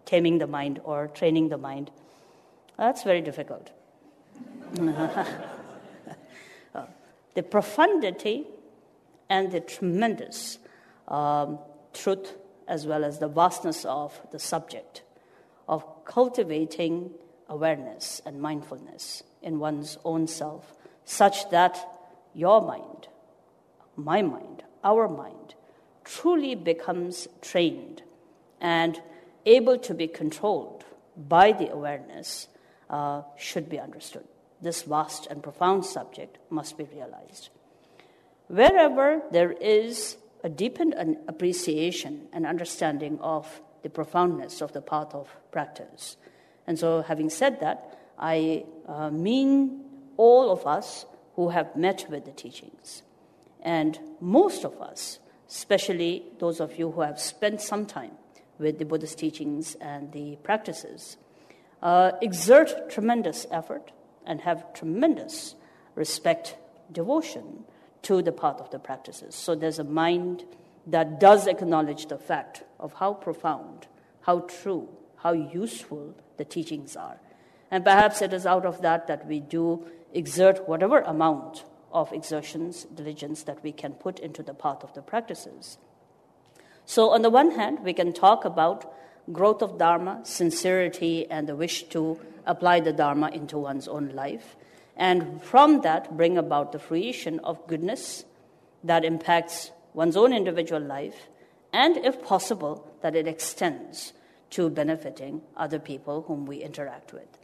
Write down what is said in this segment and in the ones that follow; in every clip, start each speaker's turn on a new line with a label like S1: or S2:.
S1: taming the mind or training the mind. That's very difficult. The profundity and the tremendous truth, as well as the vastness of the subject of cultivating awareness and mindfulness in one's own self, such that your mind, my mind, our mind, truly becomes trained and able to be controlled by the awareness, should be understood. This vast and profound subject must be realized. Wherever there is a deepened appreciation and understanding of the profoundness of the path of practice. And so, having said that, I mean all of us who have met with the teachings. And most of us, especially those of you who have spent some time with the Buddhist teachings and the practices, exert tremendous effort and have tremendous respect, devotion to the path of the practices. So there's a mind that does acknowledge the fact of how profound, how true, how useful the teachings are. And perhaps it is out of that we do exert whatever amount of exertions, diligence that we can put into the path of the practices. So on the one hand, we can talk about growth of Dharma, sincerity, and the wish to apply the Dharma into one's own life. And from that, bring about the fruition of goodness that impacts one's own individual life, and if possible, that it extends to benefiting other people whom we interact with.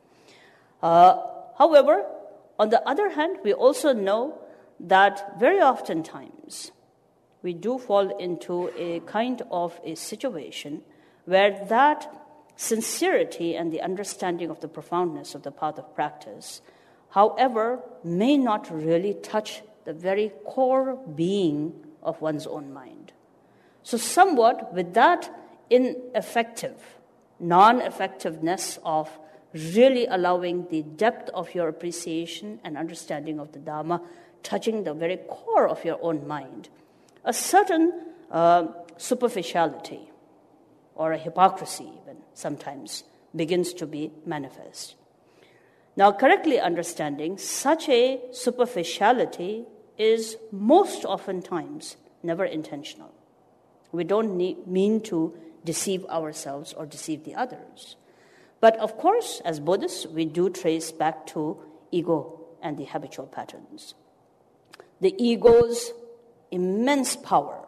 S1: However, on the other hand, we also know that very oftentimes we do fall into a kind of a situation where that sincerity and the understanding of the profoundness of the path of practice, however, may not really touch the very core being of one's own mind. So somewhat with that ineffective, non-effectiveness of really allowing the depth of your appreciation and understanding of the Dharma touching the very core of your own mind, a certain superficiality or a hypocrisy even sometimes begins to be manifest. Now, correctly understanding, such a superficiality is most oftentimes never intentional. We don't mean to deceive ourselves or deceive the others. But of course, as Buddhists, we do trace back to ego and the habitual patterns. The ego's immense power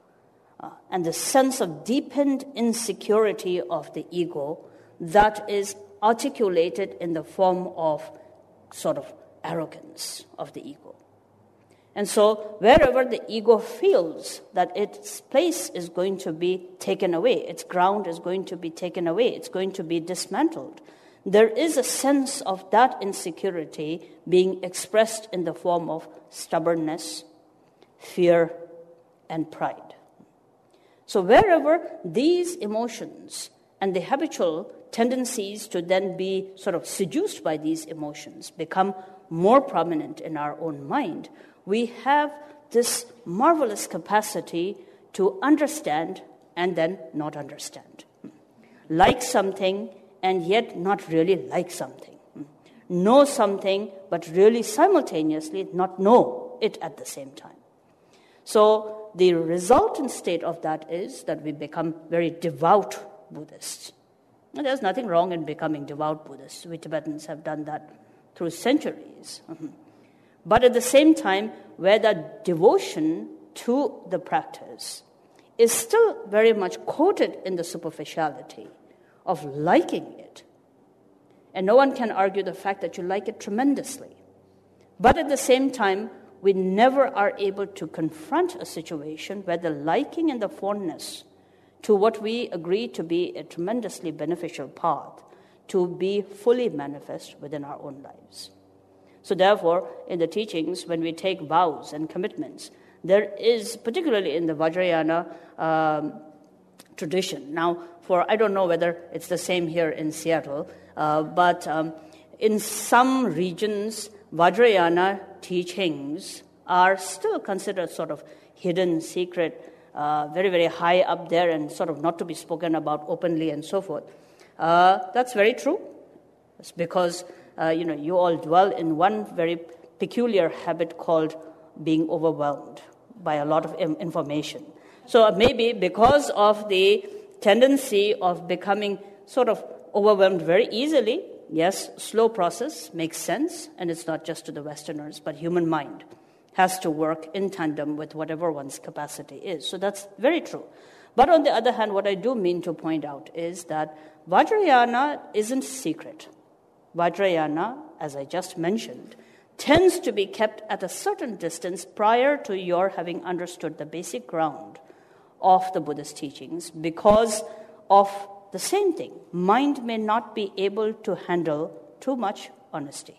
S1: and the sense of deepened insecurity of the ego that is articulated in the form of sort of arrogance of the ego. And so wherever the ego feels that its place is going to be taken away, its ground is going to be taken away, it's going to be dismantled, there is a sense of that insecurity being expressed in the form of stubbornness, fear, and pride. So wherever these emotions and the habitual tendencies to then be sort of seduced by these emotions become more prominent in our own mind, we have this marvelous capacity to understand and then not understand. Like something and yet not really like something. Know something but really simultaneously not know it at the same time. So the resultant state of that is that we become very devout Buddhists. And there's nothing wrong in becoming devout Buddhists. We Tibetans have done that through centuries. But at the same time, where that devotion to the practice is still very much coated in the superficiality of liking it. And no one can argue the fact that you like it tremendously. But at the same time, we never are able to confront a situation where the liking and the fondness to what we agree to be a tremendously beneficial path to be fully manifest within our own lives. So therefore, in the teachings, when we take vows and commitments, there is, particularly in the Vajrayana tradition, now I don't know whether it's the same here in Seattle, but in some regions, Vajrayana teachings are still considered sort of hidden, secret, very, very high up there and sort of not to be spoken about openly and so forth. That's very true. It's because, you all dwell in one very peculiar habit called being overwhelmed by a lot of information. So maybe because of the tendency of becoming sort of overwhelmed very easily, yes, slow process makes sense, and it's not just to the Westerners, but human mind has to work in tandem with whatever one's capacity is. So that's very true. But on the other hand, what I do mean to point out is that Vajrayana isn't secret. Vajrayana, as I just mentioned, tends to be kept at a certain distance prior to your having understood the basic ground of the Buddhist teachings because of the same thing. Mind may not be able to handle too much honesty.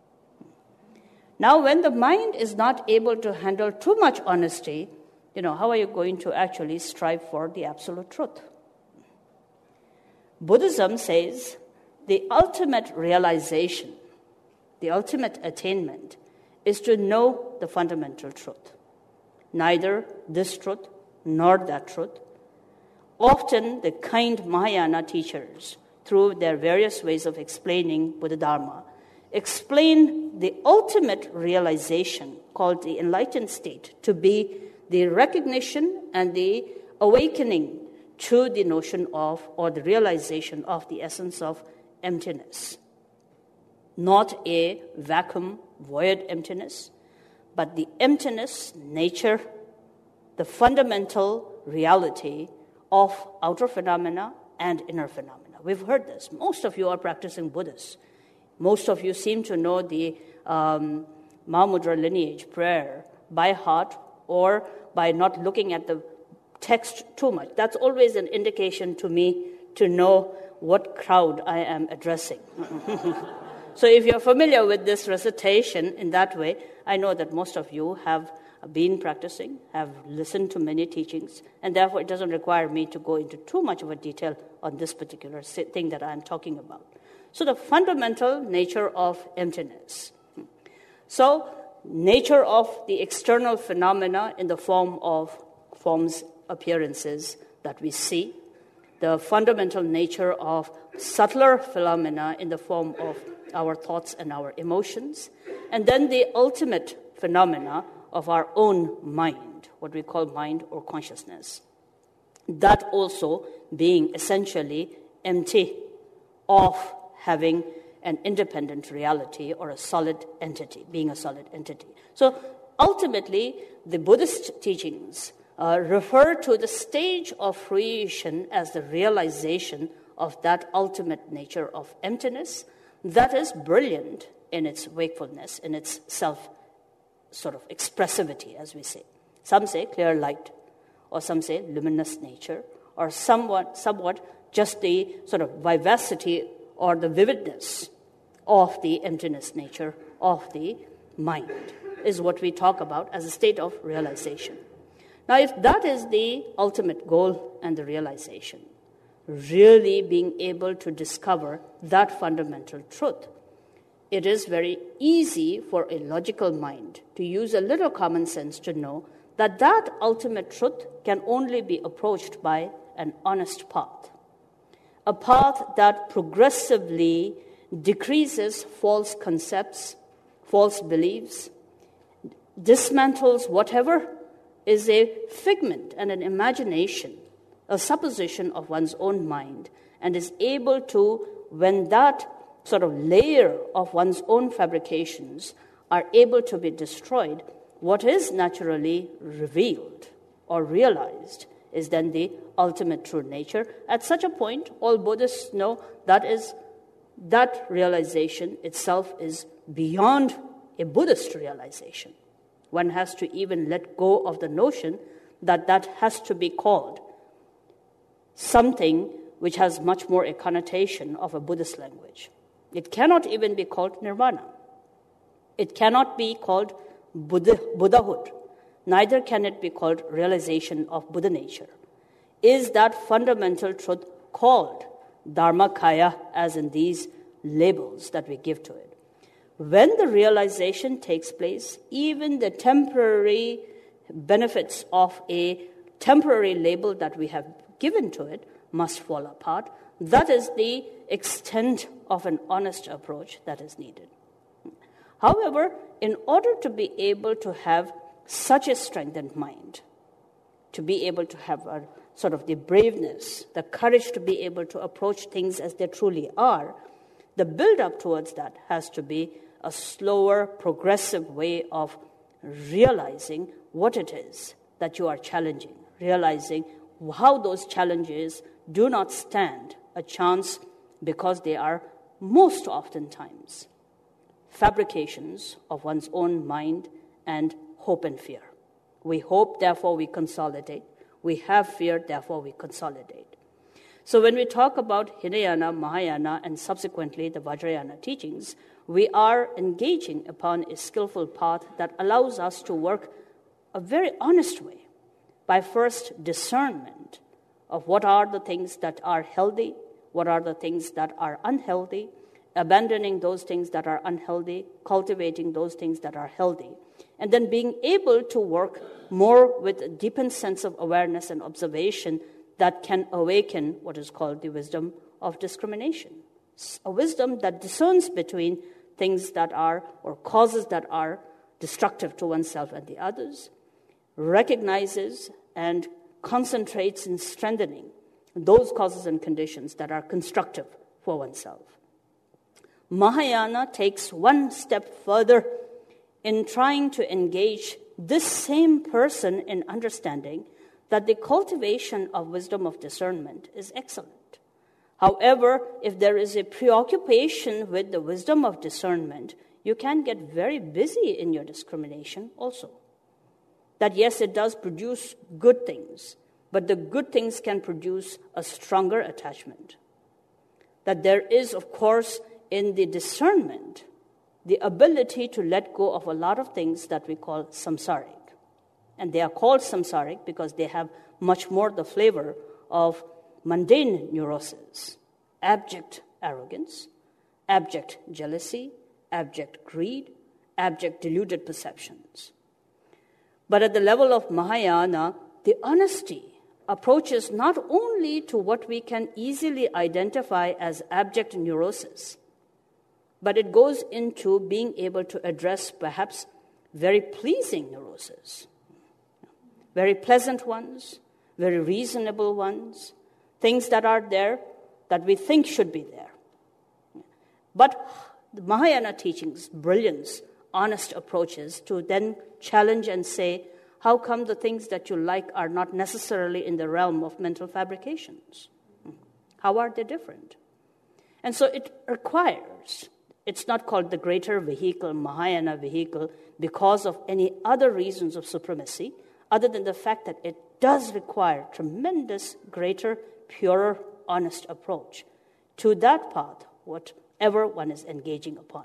S1: Now, when the mind is not able to handle too much honesty, how are you going to actually strive for the absolute truth? Buddhism says the ultimate realization, the ultimate attainment, is to know the fundamental truth. Neither this truth nor that truth. Often the kind Mahayana teachers, through their various ways of explaining Buddha Dharma, explain the ultimate realization called the enlightened state to be the recognition and the awakening to the notion of, or the realization of, the essence of emptiness. Not a vacuum, void emptiness, but the emptiness, nature, the fundamental reality of outer phenomena and inner phenomena. We've heard this. Most of you are practicing Buddhists. Most of you seem to know the Mahamudra lineage prayer by heart or by not looking at the text too much. That's always an indication to me to know what crowd I am addressing. So if you're familiar with this recitation in that way, I know that most of you have been practicing, have listened to many teachings, and therefore it doesn't require me to go into too much of a detail on this particular thing that I'm talking about. So the fundamental nature of emptiness. So nature of the external phenomena in the form of forms, appearances that we see, the fundamental nature of subtler phenomena in the form of our thoughts and our emotions, and then the ultimate phenomena of our own mind, what we call mind or consciousness. That also being essentially empty of having an independent reality or a solid entity, being a solid entity. So ultimately, the Buddhist teachings refer to the stage of fruition as the realization of that ultimate nature of emptiness that is brilliant in its wakefulness, in its self sort of expressivity, as we say. Some say clear light, or some say luminous nature, or somewhat just the sort of vivacity or the vividness of the emptiness nature of the mind is what we talk about as a state of realization. Now, if that is the ultimate goal and the realization, really being able to discover that fundamental truth, it is very easy for a logical mind to use a little common sense to know that that ultimate truth can only be approached by an honest path, a path that progressively decreases false concepts, false beliefs, dismantles whatever is a figment and an imagination, a supposition of one's own mind, and is able to, when that sort of layer of one's own fabrications are able to be destroyed, what is naturally revealed or realized is then the ultimate true nature. At such a point, all Buddhists know that realization itself is beyond a Buddhist realization. One has to even let go of the notion that that has to be called something which has much more a connotation of a Buddhist language. It cannot even be called nirvana. It cannot be called Buddhahood. Neither can it be called realization of Buddha nature. Is that fundamental truth called Dharmakaya, as in these labels that we give to it? When the realization takes place, even the temporary benefits of a temporary label that we have given to it must fall apart. That is the extent of an honest approach that is needed. However, in order to be able to have such a strengthened mind, to be able to have a sort of the braveness, the courage to be able to approach things as they truly are, the build-up towards that has to be a slower, progressive way of realizing what it is that you are challenging, realizing how those challenges do not stand a chance because they are most oftentimes fabrications of one's own mind and hope and fear. We hope, therefore we consolidate. We have fear, therefore we consolidate. So when we talk about Hinayana, Mahayana, and subsequently the Vajrayana teachings, we are engaging upon a skillful path that allows us to work a very honest way by first discernment of what are the things that are healthy, what are the things that are unhealthy, abandoning those things that are unhealthy, cultivating those things that are healthy, and then being able to work more with a deepened sense of awareness and observation that can awaken what is called the wisdom of discrimination. A wisdom that discerns between things that are, or causes that are destructive to oneself and the others, recognizes and concentrates in strengthening those causes and conditions that are constructive for oneself. Mahayana takes one step further in trying to engage this same person in understanding that the cultivation of wisdom of discernment is excellent. However, if there is a preoccupation with the wisdom of discernment, you can get very busy in your discrimination also. That yes, it does produce good things, but the good things can produce a stronger attachment. That there is, of course, in the discernment, the ability to let go of a lot of things that we call samsaric. And they are called samsaric because they have much more the flavor of mundane neuroses, abject arrogance, abject jealousy, abject greed, abject deluded perceptions. But at the level of Mahayana, the honesty approaches not only to what we can easily identify as abject neurosis, but it goes into being able to address perhaps very pleasing neuroses, very pleasant ones, very reasonable ones, things that are there that we think should be there. But the Mahayana teachings, brilliance, honest approaches to then challenge and say, how come the things that you like are not necessarily in the realm of mental fabrications? How are they different? And so it requires, it's not called the greater vehicle, Mahayana vehicle, because of any other reasons of supremacy, other than the fact that it does require tremendous, greater, purer, honest approach to that path, whatever one is engaging upon.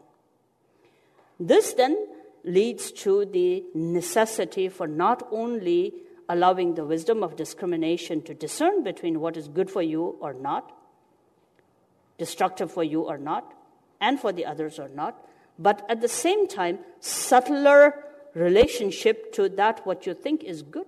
S1: This then leads to the necessity for not only allowing the wisdom of discrimination to discern between what is good for you or not, destructive for you or not, and for the others or not, but at the same time, subtler relationship to that what you think is good,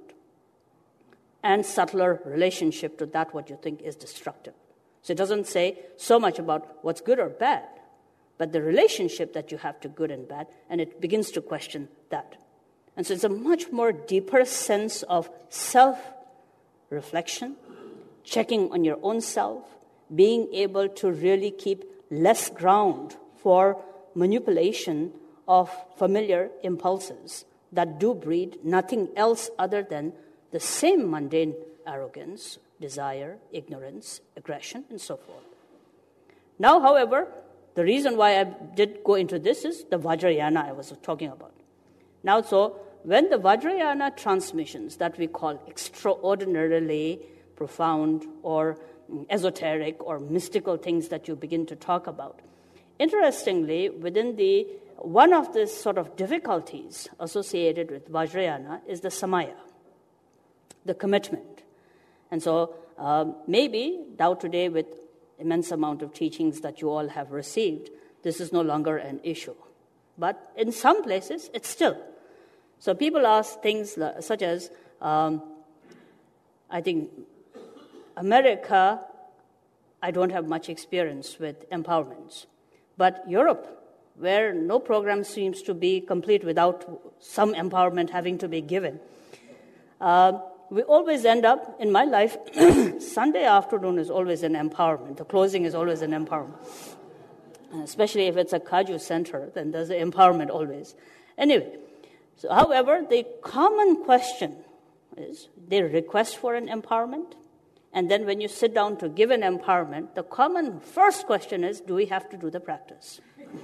S1: and subtler relationship to that what you think is destructive. So it doesn't say so much about what's good or bad, but the relationship that you have to good and bad, and it begins to question that. And so it's a much more deeper sense of self-reflection, checking on your own self, being able to really keep less ground for manipulation of familiar impulses that do breed nothing else other than the same mundane arrogance, desire, ignorance, aggression, and so forth. Now, however, the reason why I did go into this is the Vajrayana I was talking about. Now, so when the Vajrayana transmissions that we call extraordinarily profound or esoteric or mystical things that you begin to talk about, interestingly, within one of the sort of difficulties associated with Vajrayana is the samaya, the commitment. And so maybe now today with immense amount of teachings that you all have received, this is no longer an issue. But in some places, it's still. So people ask things such as, I think America I don't have much experience with empowerments. But Europe, where no program seems to be complete without some empowerment having to be given, we always end up, in my life, Sunday afternoon is always an empowerment. The closing is always an empowerment. Especially if it's a Kaju center, then there's an empowerment always. Anyway, so however, the common question is they request for an empowerment, and then when you sit down to give an empowerment, the common first question is, do we have to do the practice?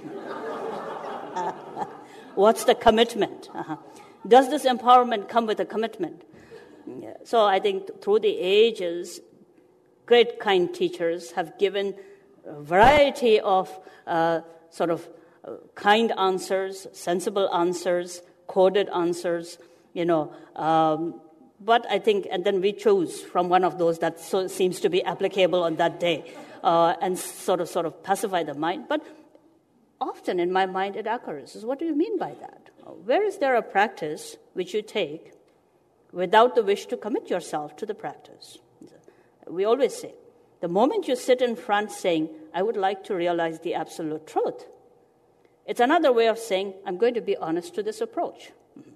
S1: What's the commitment? Does this empowerment come with a commitment? Yeah. So I think through the ages, great kind teachers have given a variety of kind answers, sensible answers, coded answers, but I think, and then we choose from one of those that seems to be applicable on that day, and sort of pacify the mind. But often in my mind it occurs, what do you mean by that? Where is there a practice which you take without the wish to commit yourself to the practice? We always say, the moment you sit in front saying, I would like to realize the absolute truth, it's another way of saying, I'm going to be honest to this approach.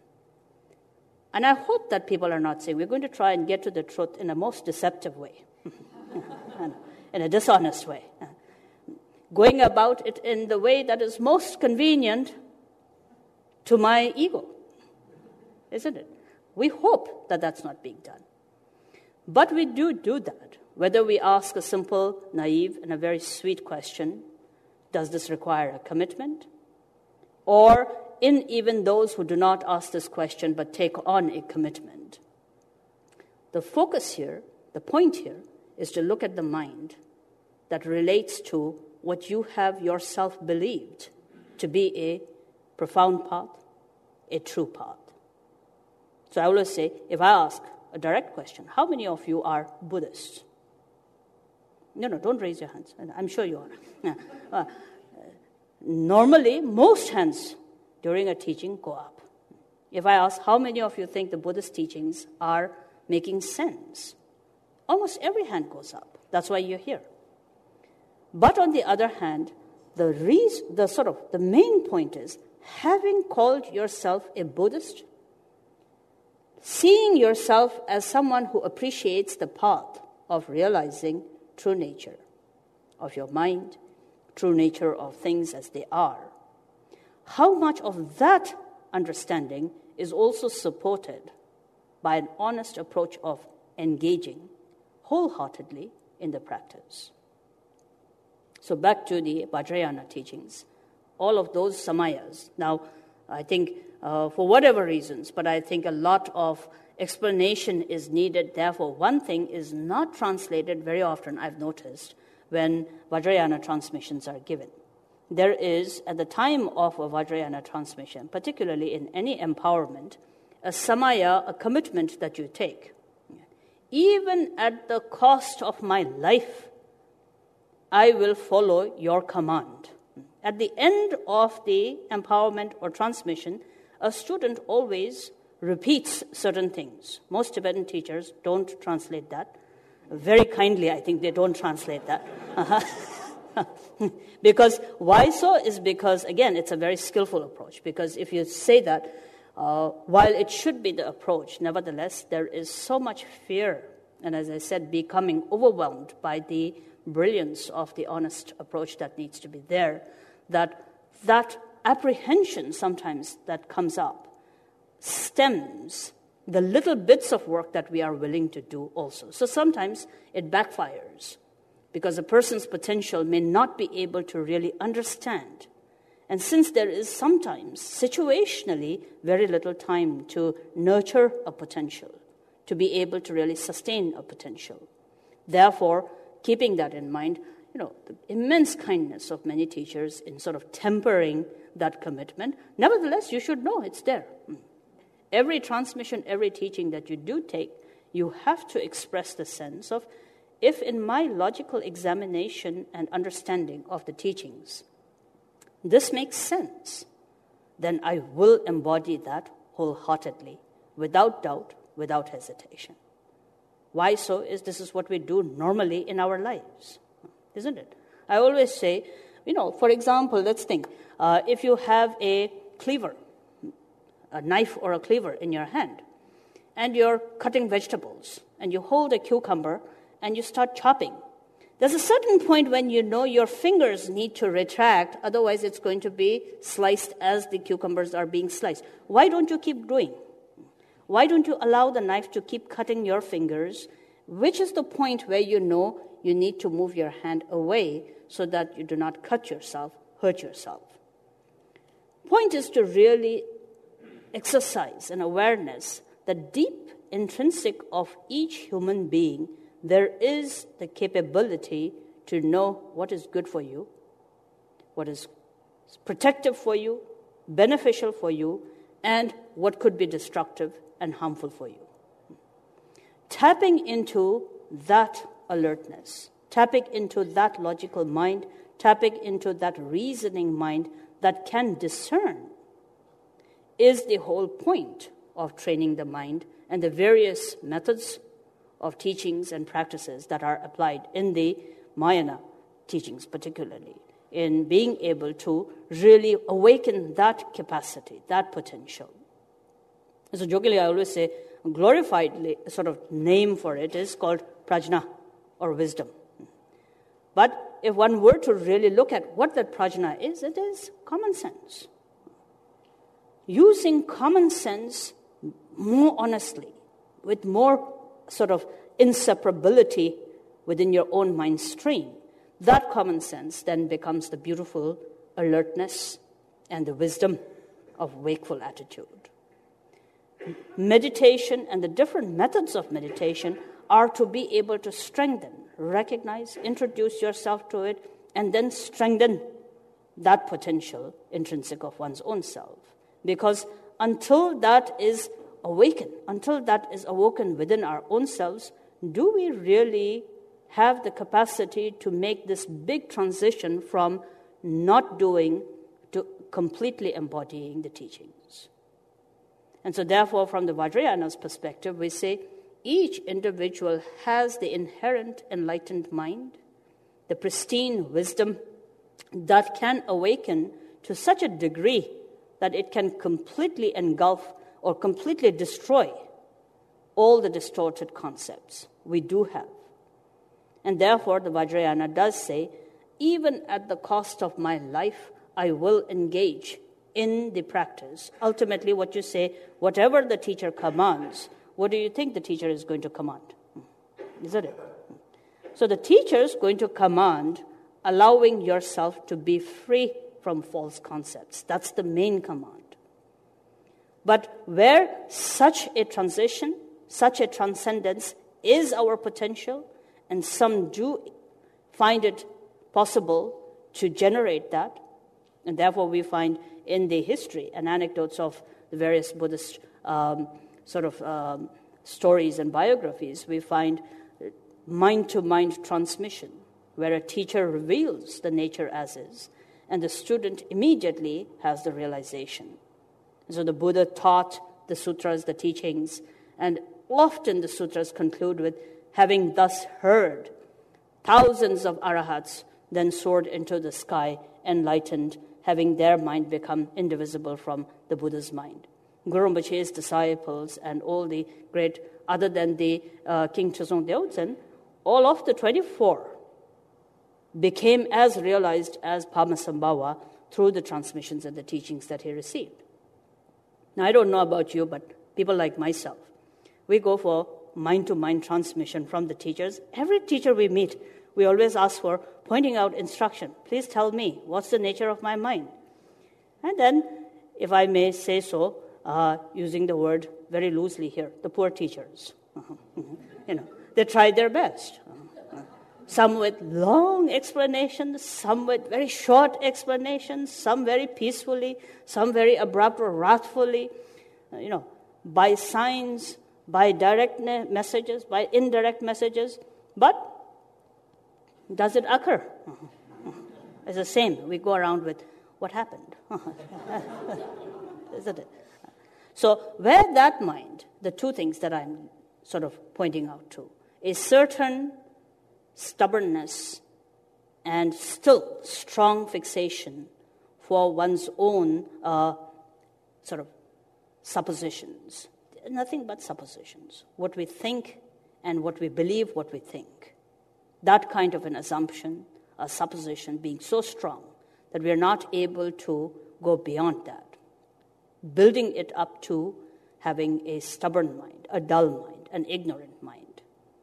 S1: And I hope that people are not saying, we're going to try and get to the truth in a most deceptive way, in a dishonest way, going about it in the way that is most convenient to my ego, isn't it? We hope that that's not being done. But we do that. Whether we ask a simple, naive, and a very sweet question, does this require a commitment? Or in even those who do not ask this question but take on a commitment. The focus here, the point here, is to look at the mind that relates to what you have yourself believed to be a profound path, a true path. So I always say, if I ask a direct question, how many of you are Buddhists? No, don't raise your hands. I'm sure you are. Normally, most hands during a teaching go up. If I ask how many of you think the Buddhist teachings are making sense, almost every hand goes up. That's why you're here. But on the other hand, the main point is, having called yourself a Buddhist, seeing yourself as someone who appreciates the path of realizing true nature of your mind, true nature of things as they are, how much of that understanding is also supported by an honest approach of engaging wholeheartedly in the practice. So back to the Vajrayana teachings, all of those samayas. Now, I think for whatever reasons, but I think a lot of explanation is needed. Therefore, one thing is not translated very often, I've noticed, when Vajrayana transmissions are given. There is, at the time of a Vajrayana transmission, particularly in any empowerment, a samaya, a commitment that you take. Even at the cost of my life, I will follow your command. At the end of the empowerment or transmission, a student always repeats certain things. Most Tibetan teachers don't translate that. Very kindly, I think they don't translate that. Because why so is because, again, it's a very skillful approach. Because if you say that, while it should be the approach, nevertheless, there is so much fear, and as I said, becoming overwhelmed by the brilliance of the honest approach that needs to be there, that apprehension sometimes that comes up stems the little bits of work that we are willing to do also. So sometimes it backfires because a person's potential may not be able to really understand. And since there is sometimes situationally very little time to nurture a potential, to be able to really sustain a potential. Therefore, keeping that in mind, the immense kindness of many teachers in sort of tempering that commitment. Nevertheless, you should know it's there. Every transmission, every teaching that you do take, you have to express the sense of, if in my logical examination and understanding of the teachings, this makes sense, then I will embody that wholeheartedly, without doubt, without hesitation. Why so is this is what we do normally in our lives. isn't it? I always say, for example, let's think. If you have a cleaver, a knife or a cleaver in your hand, and you're cutting vegetables, and you hold a cucumber, and you start chopping, there's a certain point when you know your fingers need to retract, otherwise it's going to be sliced as the cucumbers are being sliced. Why don't you keep doing? Why don't you allow the knife to keep cutting your fingers? Which is the point where you know you need to move your hand away so that you do not cut yourself, hurt yourself. Point is to really exercise an awareness that deep intrinsic of each human being, there is the capability to know what is good for you, what is protective for you, beneficial for you, and what could be destructive and harmful for you. Tapping into that alertness, tapping into that logical mind, tapping into that reasoning mind that can discern is the whole point of training the mind and the various methods of teachings and practices that are applied in the Mahayana teachings, particularly in being able to really awaken that capacity, that potential. So jokingly, I always say, a glorified sort of name for it is called prajna, or wisdom. But if one were to really look at what that prajna is, it is common sense. Using common sense more honestly, with more sort of inseparability within your own mind stream, that common sense then becomes the beautiful alertness and the wisdom of wakeful attitude. Meditation and the different methods of meditation are to be able to strengthen, recognize, introduce yourself to it, and then strengthen that potential intrinsic of one's own self. Because until that is awakened, until that is awoken within our own selves, do we really have the capacity to make this big transition from not doing to completely embodying the teachings? And so therefore, from the Vajrayana's perspective, we say each individual has the inherent enlightened mind, the pristine wisdom that can awaken to such a degree that it can completely engulf or completely destroy all the distorted concepts we do have. And therefore, the Vajrayana does say, even at the cost of my life, I will engage in the practice. Ultimately, what you say, whatever the teacher commands, what do you think the teacher is going to command? Isn't it? So the teacher is going to command allowing yourself to be free from false concepts. That's the main command. But where such a transition, such a transcendence is our potential, and some do find it possible to generate that, and therefore we find in the history and anecdotes of the various Buddhist stories and biographies, we find mind-to-mind transmission, where a teacher reveals the nature as is, and the student immediately has the realization. So the Buddha taught the sutras, the teachings, and often the sutras conclude with, having thus heard, thousands of arahats then soared into the sky, enlightened, having their mind become indivisible from the Buddha's mind. Guru Rinpoche's disciples and all the great, other than the King Chazong Deodzin, all of the 24 became as realized as Padmasambhava through the transmissions and the teachings that he received. Now, I don't know about you, but people like myself, we go for mind-to-mind transmission from the teachers. Every teacher we meet, we always ask for pointing out instruction. Please tell me, what's the nature of my mind? And then, if I may say so, using the word very loosely here, the poor teachers. They tried their best. Some with long explanations, some with very short explanations, some very peacefully, some very abrupt or wrathfully, by signs, by direct messages, by indirect messages. But does it occur? It's the same. We go around with what happened. Isn't it? So where that mind, the two things that I'm sort of pointing out to, is certain stubbornness and still strong fixation for one's own sort of suppositions. Nothing but suppositions. What we think and what we believe, what we think. That kind of an assumption, a supposition being so strong that we are not able to go beyond that. Building it up to having a stubborn mind, a dull mind, an ignorant mind.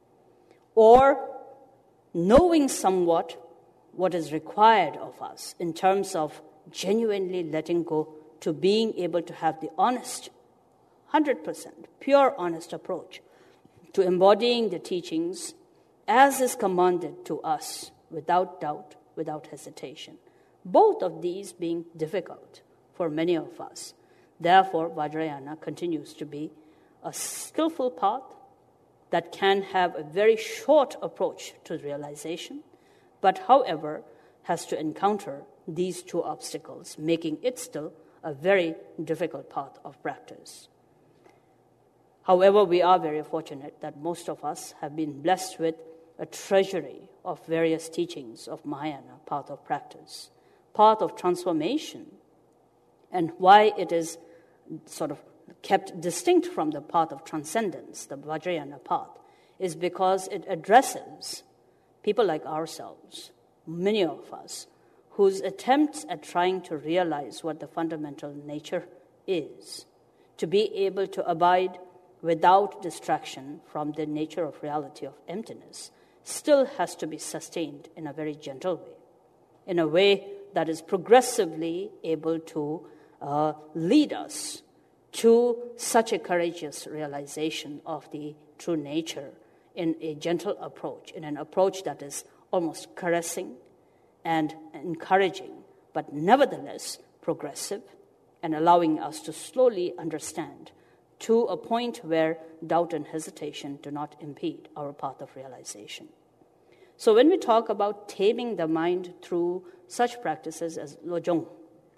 S1: Or knowing somewhat what is required of us in terms of genuinely letting go to being able to have the honest, 100% pure honest approach to embodying the teachings as is commanded to us without doubt, without hesitation. Both of these being difficult for many of us. Therefore, Vajrayana continues to be a skillful path that can have a very short approach to realization, but however has to encounter these two obstacles, making it still a very difficult path of practice. However, we are very fortunate that most of us have been blessed with a treasury of various teachings of Mahayana, path of practice, path of transformation, and why it is sort of kept distinct from the path of transcendence, the Vajrayana path, is because it addresses people like ourselves, many of us, whose attempts at trying to realize what the fundamental nature is, to be able to abide without distraction from the nature of reality of emptiness, still has to be sustained in a very gentle way, in a way that is progressively able to lead us to such a courageous realization of the true nature in a gentle approach, in an approach that is almost caressing and encouraging, but nevertheless progressive, and allowing us to slowly understand to a point where doubt and hesitation do not impede our path of realization. So when we talk about taming the mind through such practices as Lojong,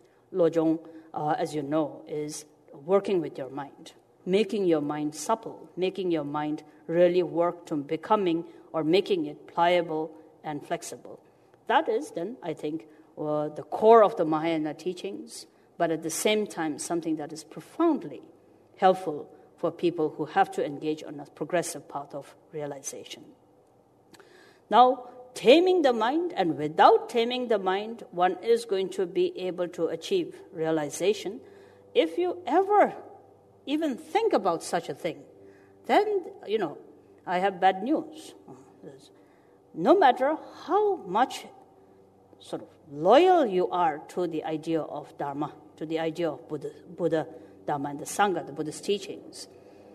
S1: as you know, is working with your mind, making your mind supple, making your mind really work to becoming or making it pliable and flexible. That is then, I think, the core of the Mahayana teachings, but at the same time something that is profoundly helpful for people who have to engage on a progressive path of realization. Now, taming the mind, and without taming the mind, one is going to be able to achieve realization. If you ever even think about such a thing, then, I have bad news. No matter how much sort of loyal you are to the idea of Dharma, to the idea of Buddha, Dharma, and the Sangha, the Buddhist teachings,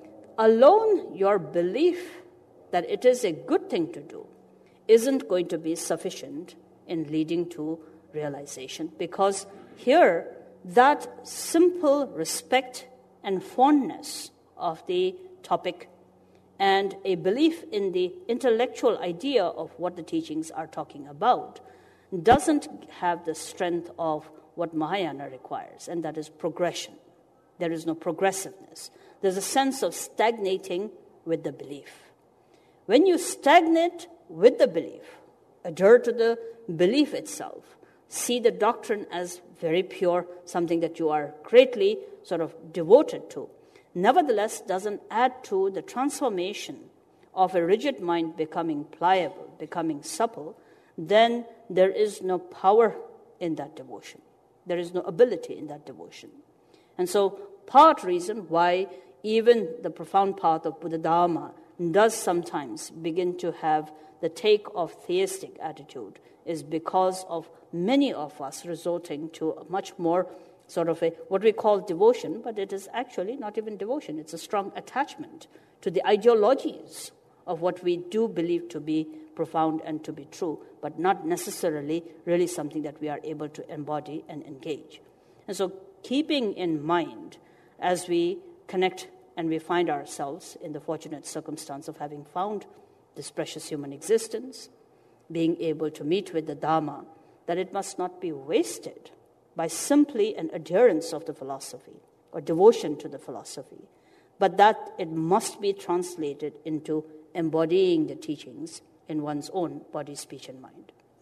S1: alone your belief that it is a good thing to do isn't going to be sufficient in leading to realization, because here that simple respect and fondness of the topic and a belief in the intellectual idea of what the teachings are talking about doesn't have the strength of what Mahayana requires, and that is progression. There is no progressiveness. There's a sense of stagnating with the belief. When you stagnate with the belief, adhere to the belief itself, see the doctrine as very pure, something that you are greatly sort of devoted to, nevertheless doesn't add to the transformation of a rigid mind becoming pliable, becoming supple, then there is no power in that devotion. There is no ability in that devotion. And so part reason why even the profound path of Buddha Dharma does sometimes begin to have the take of theistic attitude is because of many of us resorting to a much more sort of a what we call devotion, but it is actually not even devotion. It's a strong attachment to the ideologies of what we do believe to be profound and to be true, but not necessarily really something that we are able to embody and engage. And so keeping in mind as we connect and we find ourselves in the fortunate circumstance of having found this precious human existence, being able to meet with the Dharma, that it must not be wasted by simply an adherence of the philosophy or devotion to the philosophy, but that it must be translated into embodying the teachings in one's own body, speech, and mind.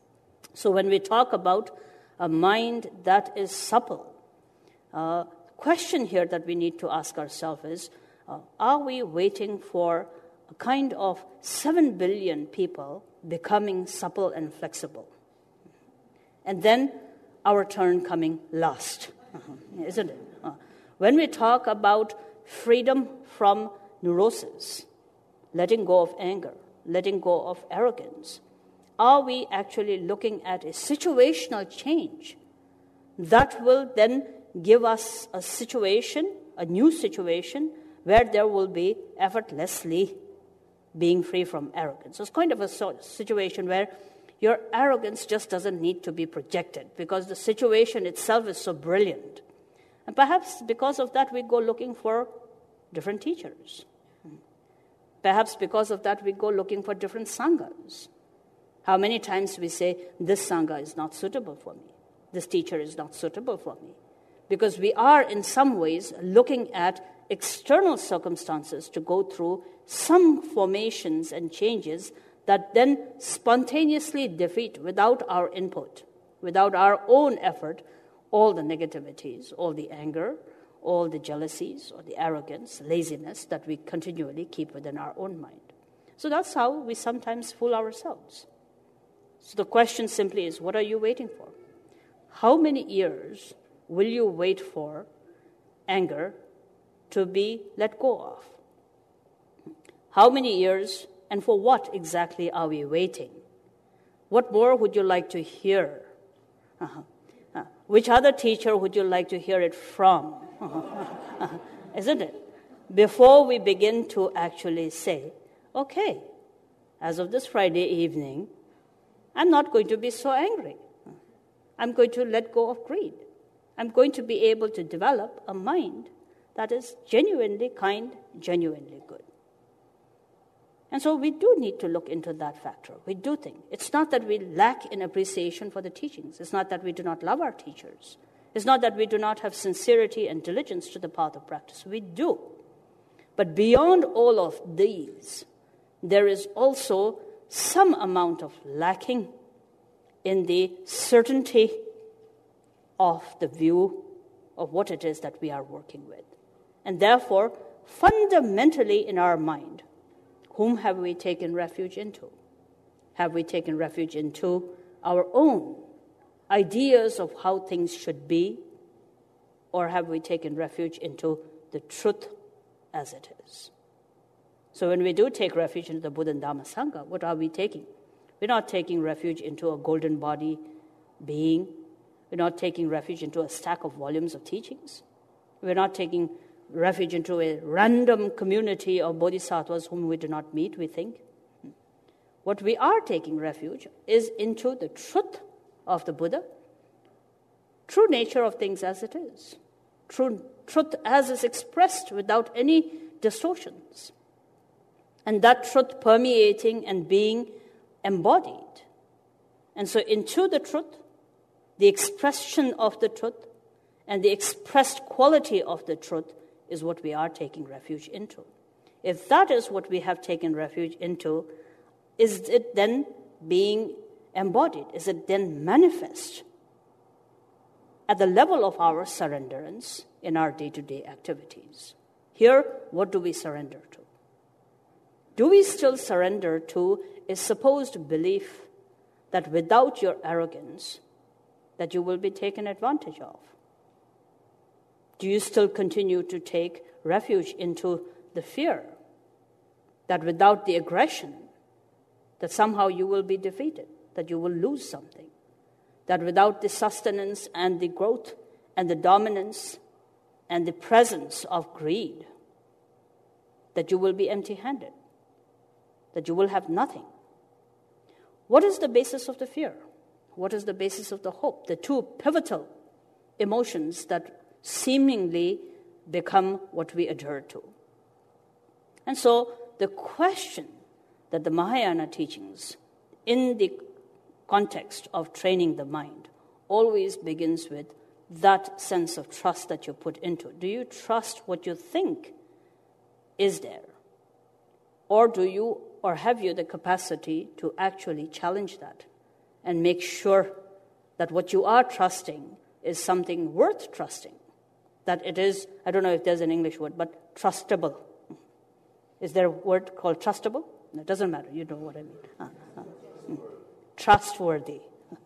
S1: So when we talk about a mind that is supple, the question here that we need to ask ourselves is, are we waiting for a kind of 7 billion people becoming supple and flexible? And then our turn coming last, isn't it? When we talk about freedom from neurosis, letting go of anger, letting go of arrogance, are we actually looking at a situational change that will then give us a situation, a new situation, where there will be effortlessly being free from arrogance? So it's kind of a situation where your arrogance just doesn't need to be projected because the situation itself is so brilliant. And perhaps because of that, we go looking for different teachers. Perhaps because of that, we go looking for different sanghas. How many times we say, this sangha is not suitable for me. This teacher is not suitable for me. Because we are, in some ways, looking at external circumstances to go through some formations and changes that then spontaneously defeat, without our input, without our own effort, all the negativities, all the anger, all the jealousies, or the arrogance, laziness that we continually keep within our own mind. So that's how we sometimes fool ourselves. So the question simply is, what are you waiting for? How many years will you wait for anger to be let go of? How many years and for what exactly are we waiting? What more would you like to hear? Which other teacher would you like to hear it from? Isn't it? Before we begin to actually say, okay, as of this Friday evening, I'm not going to be so angry. I'm going to let go of greed. I'm going to be able to develop a mind that is genuinely kind, genuinely good. And so we do need to look into that factor. We do think. It's not that we lack in appreciation for the teachings. It's not that we do not love our teachers. It's not that we do not have sincerity and diligence to the path of practice. We do. But beyond all of these, there is also some amount of lacking in the certainty of the view of what it is that we are working with. And therefore, fundamentally in our mind, whom have we taken refuge into? Have we taken refuge into our own ideas of how things should be? Or have we taken refuge into the truth as it is? So when we do take refuge into the Buddha and Dhamma Sangha, what are we taking? We're not taking refuge into a golden body being. We're not taking refuge into a stack of volumes of teachings. We're not taking refuge into a random community of bodhisattvas whom we do not meet, we think. What we are taking refuge is into the truth of the Buddha, true nature of things as it is, truth as is expressed without any distortions, and that truth permeating and being embodied. And so into the truth, the expression of the truth, and the expressed quality of the truth is what we are taking refuge into. If that is what we have taken refuge into, is it then being embodied? Is it then manifest at the level of our surrenderance in our day-to-day activities? Here, what do we surrender to? Do we still surrender to a supposed belief that without your arrogance, that you will be taken advantage of? Do you still continue to take refuge into the fear that without the aggression, that somehow you will be defeated, that you will lose something, that without the sustenance and the growth and the dominance and the presence of greed, that you will be empty-handed, that you will have nothing? What is the basis of the fear? What is the basis of the hope? The two pivotal emotions that seemingly become what we adhere to. And so the question that the Mahayana teachings, in the context of training the mind, always begins with that sense of trust that you put into it. Do you trust what you think is there? Or have you the capacity to actually challenge that and make sure that what you are trusting is something worth trusting, that it is, I don't know if there's an English word, but trustable. Is there a word called trustable? No, it doesn't matter. You know what I mean. Trustworthy.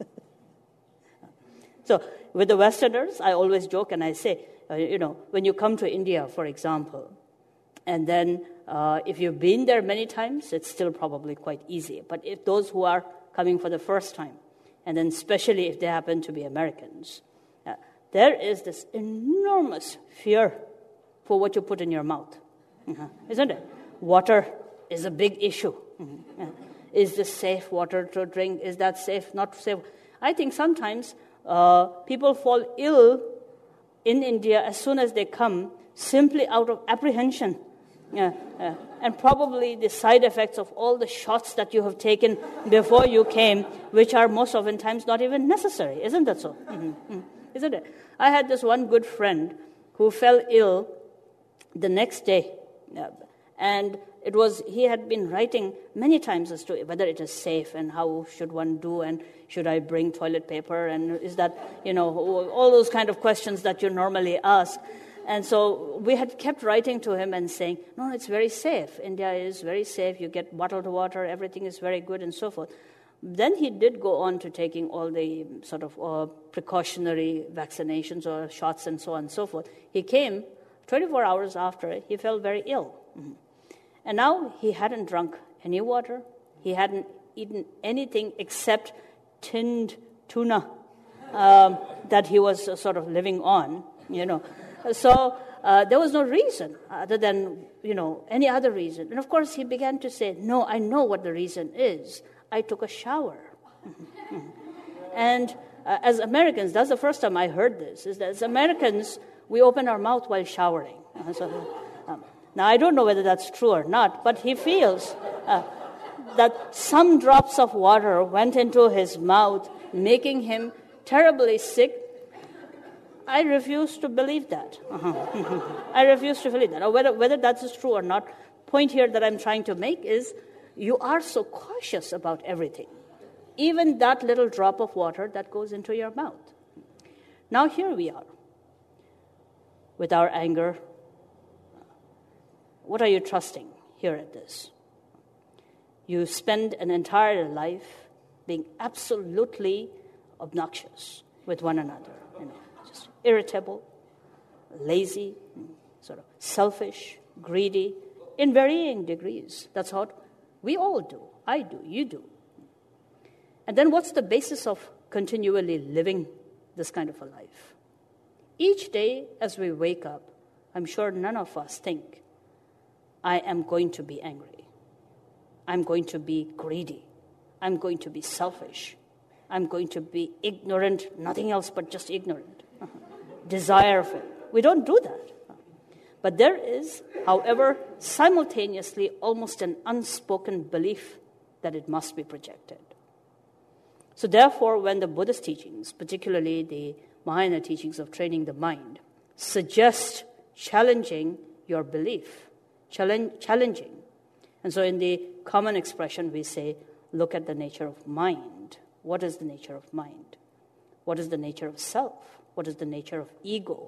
S1: So with the Westerners, I always joke and I say, when you come to India, for example, and then if you've been there many times, it's still probably quite easy. But if those who are coming for the first time, and then especially if they happen to be Americans, there is this enormous fear for what you put in your mouth, isn't it? Water is a big issue. Is this safe water to drink? Is that safe, not safe? I think sometimes people fall ill in India as soon as they come, simply out of apprehension. And probably the side effects of all the shots that you have taken before you came, which are most often times not even necessary. Isn't that so? Isn't it? I had this one good friend who fell ill the next day. And he had been writing many times as to whether it is safe and how should one do and should I bring toilet paper and is that, all those kind of questions that you normally ask. And so we had kept writing to him and saying, no, it's very safe. India is very safe. You get bottled water. Everything is very good and so forth. Then he did go on to taking all the sort of precautionary vaccinations or shots and so on and so forth. He came 24 hours after, he felt very ill. And now he hadn't drunk any water. He hadn't eaten anything except tinned tuna that he was sort of living on, So there was no reason other than, any other reason. And of course he began to say, no, I know what the reason is. I took a shower. And as Americans, that's the first time I heard this, is that as Americans, we open our mouth while showering. Now, I don't know whether that's true or not, but he feels that some drops of water went into his mouth, making him terribly sick. I refuse to believe that. I refuse to believe that. Or whether that is true or not, point here that I'm trying to make is you are so cautious about everything, even that little drop of water that goes into your mouth. Now here we are with our anger. What are you trusting here at this? You spend an entire life being absolutely obnoxious with one another, just irritable, lazy, sort of selfish, greedy, in varying degrees. That's what we all do. I do, you do. And then what's the basis of continually living this kind of a life? Each day as we wake up, I'm sure none of us think, I am going to be angry. I'm going to be greedy. I'm going to be selfish. I'm going to be ignorant, nothing else but just ignorant. Desireful. We don't do that. But there is, however, simultaneously almost an unspoken belief that it must be projected. So therefore, when the Buddhist teachings, particularly the Mahayana teachings of training the mind, suggest challenging your belief, challenging. And so in the common expression, we say, look at the nature of mind. What is the nature of mind? What is the nature of self? What is the nature of ego?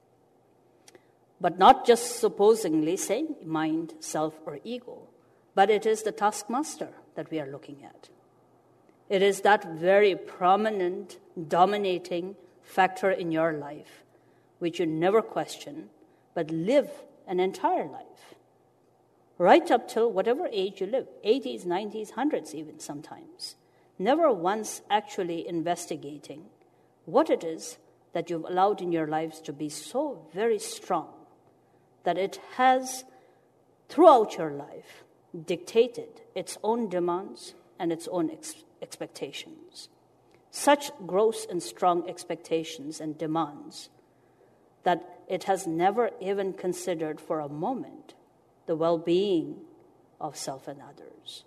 S1: But not just supposingly saying mind, self, or ego, but it is the taskmaster that we are looking at. It is that very prominent, dominating factor in your life, which you never question, but live an entire life, right up till whatever age you live, 80s, 90s, 100s even sometimes, never once actually investigating what it is that you've allowed in your lives to be so very strong that it has, throughout your life, dictated its own demands and its own expectations. Such gross and strong expectations and demands that it has never even considered for a moment the well-being of self and others.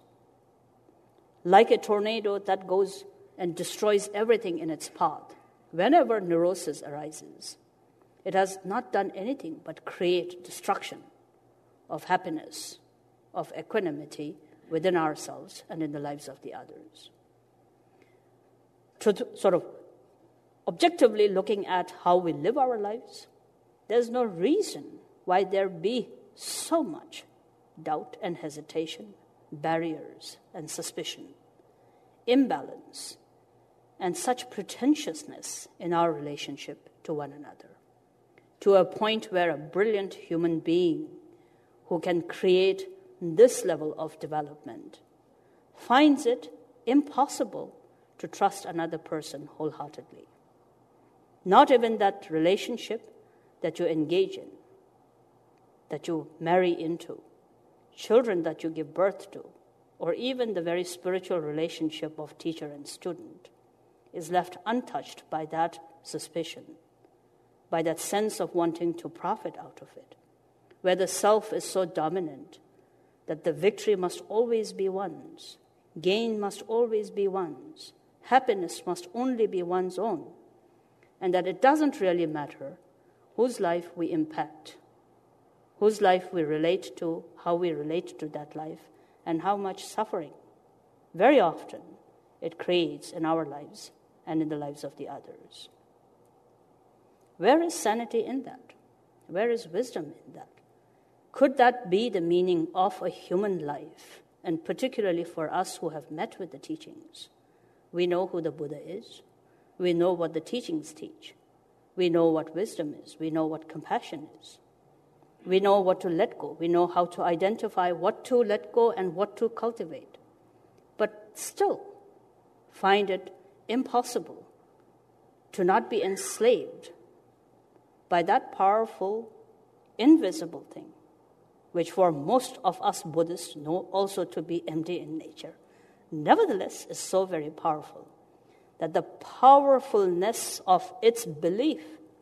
S1: Like a tornado that goes and destroys everything in its path, whenever neurosis arises, it has not done anything but create destruction of happiness, of equanimity within ourselves and in the lives of the others. sort of objectively looking at how we live our lives, there's no reason why there be so much doubt and hesitation, barriers and suspicion, imbalance, and such pretentiousness in our relationship to one another, to a point where a brilliant human being who can create this level of development finds it impossible to trust another person wholeheartedly. Not even that relationship that you engage in, that you marry into, children that you give birth to, or even the very spiritual relationship of teacher and student is left untouched by that suspicion, by that sense of wanting to profit out of it, where the self is so dominant that the victory must always be one's, gain must always be one's, happiness must only be one's own, and that it doesn't really matter whose life we impact, whose life we relate to, how we relate to that life, and how much suffering, very often, it creates in our lives and in the lives of the others. Where is sanity in that? Where is wisdom in that? Could that be the meaning of a human life, and particularly for us who have met with the teachings? We know who the Buddha is. We know what the teachings teach. We know what wisdom is. We know what compassion is. We know what to let go. We know how to identify what to let go and what to cultivate. But still find it impossible to not be enslaved by that powerful, invisible thing, which for most of us Buddhists know also to be empty in nature, nevertheless is so very powerful that the powerfulness of its belief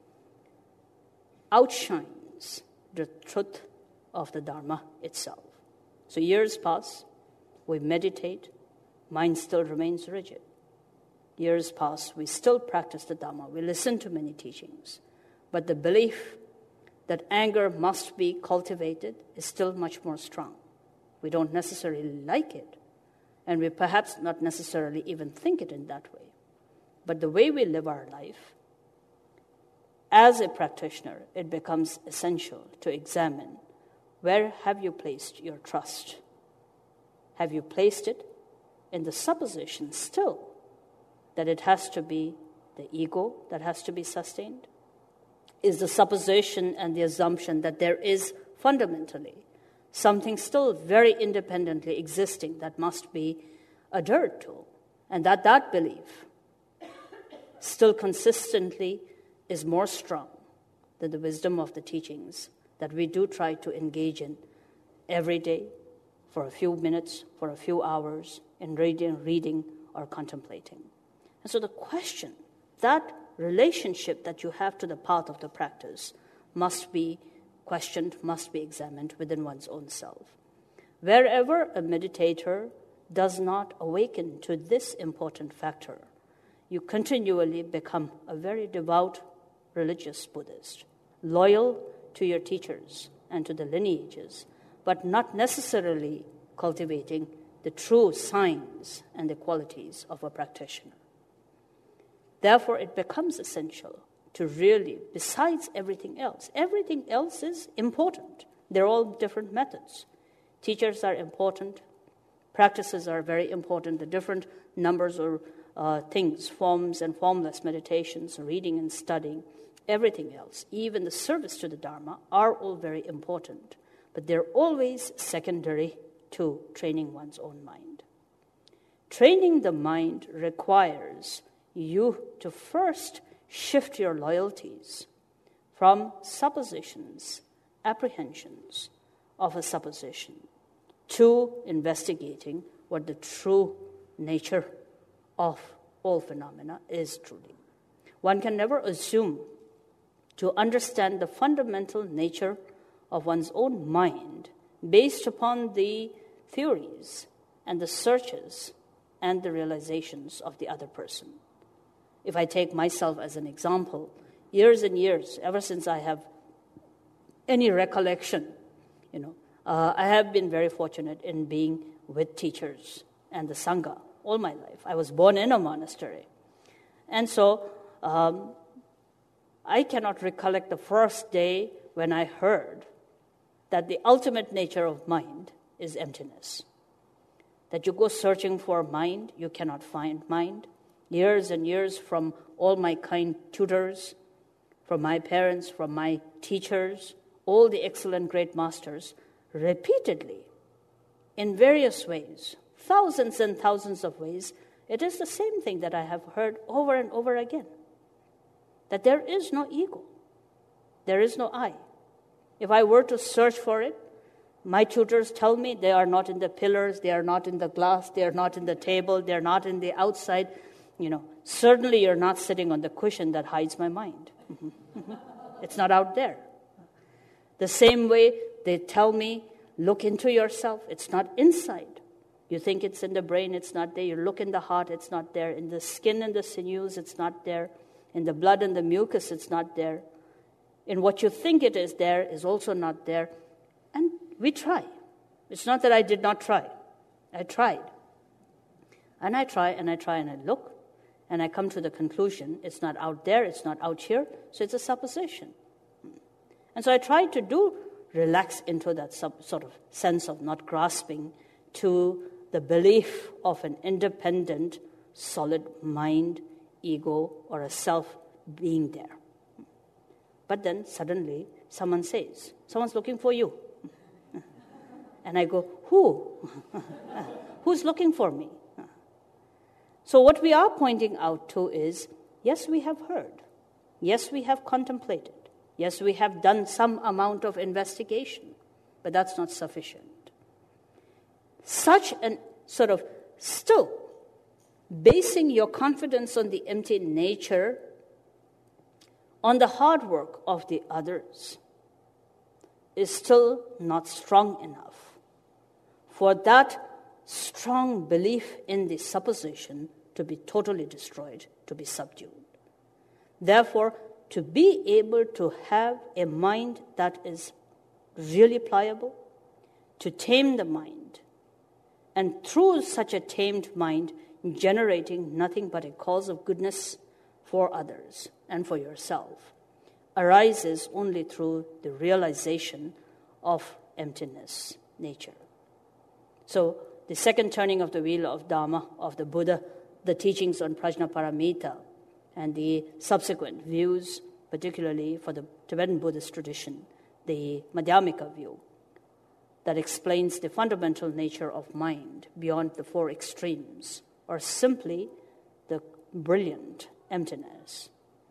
S1: outshines the truth of the Dharma itself. So years pass, we meditate, mind still remains rigid. Years pass, we still practice the Dhamma, we listen to many teachings, but the belief that anger must be cultivated is still much more strong. We don't necessarily like it, and we perhaps not necessarily even think it in that way. But the way we live our life, as a practitioner, it becomes essential to examine, where have you placed your trust? Have you placed it in the supposition still that it has to be the ego that has to be sustained? Is the supposition and the assumption that there is fundamentally something still very independently existing that must be adhered to, and that belief still consistently is more strong than the wisdom of the teachings that we do try to engage in every day for a few minutes, for a few hours, in reading or contemplating. And so the question, that relationship that you have to the path of the practice must be questioned, must be examined within one's own self. Wherever a meditator does not awaken to this important factor, you continually become a very devout religious Buddhist, loyal to your teachers and to the lineages, but not necessarily cultivating the true signs and the qualities of a practitioner. Therefore, it becomes essential to really, besides everything else is important. They're all different methods. Teachers are important. Practices are very important. The different numbers or things, forms and formless meditations, reading and studying, everything else, even the service to the Dharma, are all very important. But they're always secondary to training one's own mind. Training the mind requires you to first shift your loyalties from suppositions, apprehensions of a supposition, to investigating what the true nature of all phenomena is truly. One can never assume to understand the fundamental nature of one's own mind based upon the theories and the searches and the realizations of the other person. If I take myself as an example, years and years, ever since I have any recollection, I have been very fortunate in being with teachers and the Sangha all my life. I was born in a monastery. And so I cannot recollect the first day when I heard that the ultimate nature of mind is emptiness. That you go searching for mind, you cannot find mind. Years and years from all my kind tutors, from my parents, from my teachers, all the excellent great masters, repeatedly, in various ways, thousands and thousands of ways, it is the same thing that I have heard over and over again. That there is no ego. There is no I. If I were to search for it, my tutors tell me they are not in the pillars, they are not in the glass, they are not in the table, they are not in the outside. Certainly you're not sitting on the cushion that hides my mind. It's not out there. The same way they tell me, look into yourself, it's not inside. You think it's in the brain, it's not there. You look in the heart, it's not there. In the skin and the sinews, it's not there. In the blood and the mucus, it's not there. In what you think it is there is also not there. And we try. It's not that I did not try. I tried. And I try and I try and I look. And I come to the conclusion, it's not out there, it's not out here, so it's a supposition. And so I try to relax into that sort of sense of not grasping to the belief of an independent, solid mind, ego, or a self being there. But then suddenly someone says, someone's looking for you. And I go, who? Who's looking for me? So what we are pointing out to is, yes, we have heard. Yes, we have contemplated. Yes, we have done some amount of investigation, but that's not sufficient. Such an sort of still basing your confidence on the empty nature on the hard work of the others is still not strong enough for that strong belief in the supposition to be totally destroyed, to be subdued. Therefore, to be able to have a mind that is really pliable, to tame the mind, and through such a tamed mind, generating nothing but a cause of goodness for others and for yourself, arises only through the realization of emptiness, nature. So, the second turning of the wheel of Dharma, of the Buddha, the teachings on Prajnaparamita, and the subsequent views, particularly for the Tibetan Buddhist tradition, the Madhyamika view, that explains the fundamental nature of mind beyond the four extremes, or simply the brilliant emptiness,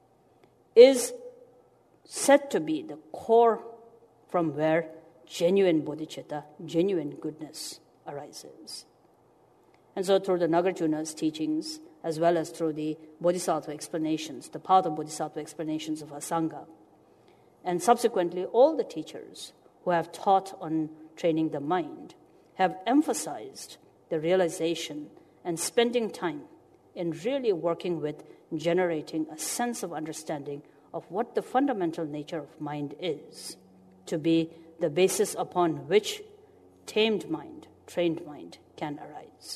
S1: is said to be the core from where genuine bodhicitta, genuine goodness arises. And so through the Nagarjuna's teachings, as well as through the Bodhisattva explanations, the path of Bodhisattva explanations of Asanga, and subsequently all the teachers who have taught on training the mind have emphasized the realization and spending time in really working with generating a sense of understanding of what the fundamental nature of mind is, to be the basis upon which tamed mind, trained mind can arise.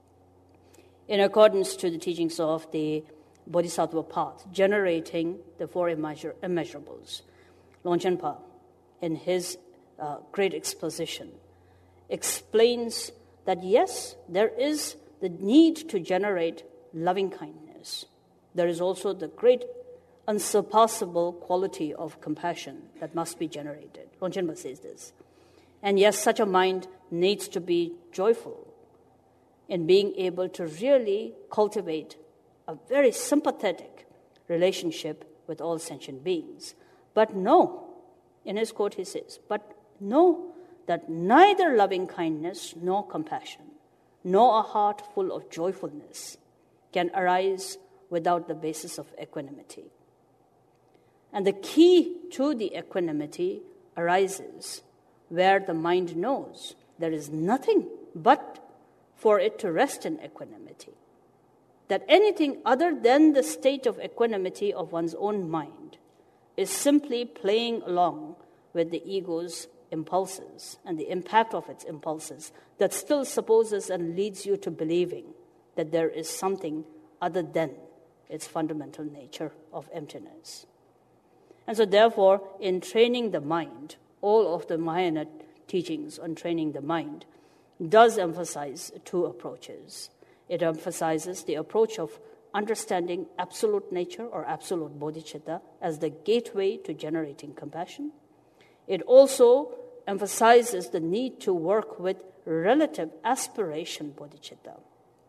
S1: In accordance to the teachings of the Bodhisattva path, generating the four immeasurables, Longchen Pa, in his great exposition, explains that yes, there is the need to generate loving kindness. There is also the great unsurpassable quality of compassion that must be generated. Longchen Pa says this. And yes, such a mind needs to be joyful in being able to really cultivate a very sympathetic relationship with all sentient beings. But know, in his quote he says, but know that neither loving kindness nor compassion, nor a heart full of joyfulness can arise without the basis of equanimity. And the key to the equanimity arises where the mind knows there is nothing but for it to rest in equanimity. That anything other than the state of equanimity of one's own mind is simply playing along with the ego's impulses and the impact of its impulses that still supposes and leads you to believing that there is something other than its fundamental nature of emptiness. And so therefore, in training the mind, all of the Mahayana teachings on training the mind does emphasize two approaches. It emphasizes the approach of understanding absolute nature or absolute bodhicitta as the gateway to generating compassion. It also emphasizes the need to work with relative aspiration bodhicitta.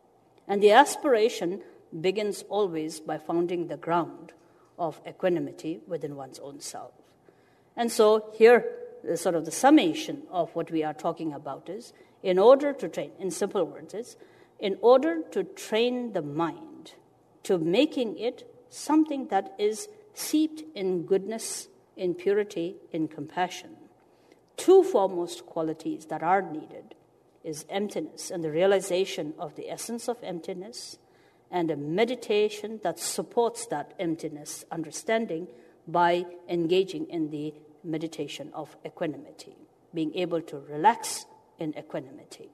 S1: And the aspiration begins always by founding the ground of equanimity within one's own self. And so here, sort of the summation of what we are talking about is, in order to train, in simple words, is in order to train the mind to making it something that is seeped in goodness, in purity, in compassion, two foremost qualities that are needed is emptiness and the realization of the essence of emptiness, and a meditation that supports that emptiness understanding by engaging in the meditation of equanimity, being able to relax in equanimity.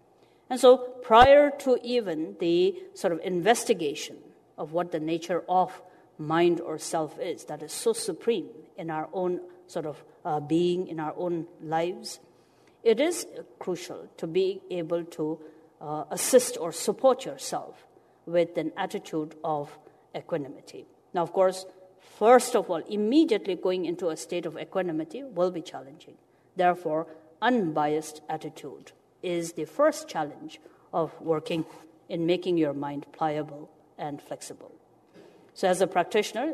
S1: And so prior to even the sort of investigation of what the nature of mind or self is, that is so supreme in our own sort of being, in our own lives, it is crucial to be able to assist or support yourself with an attitude of equanimity. Now, of course, first of all, immediately going into a state of equanimity will be challenging. Therefore, unbiased attitude is the first challenge of working in making your mind pliable and flexible. So as a practitioner,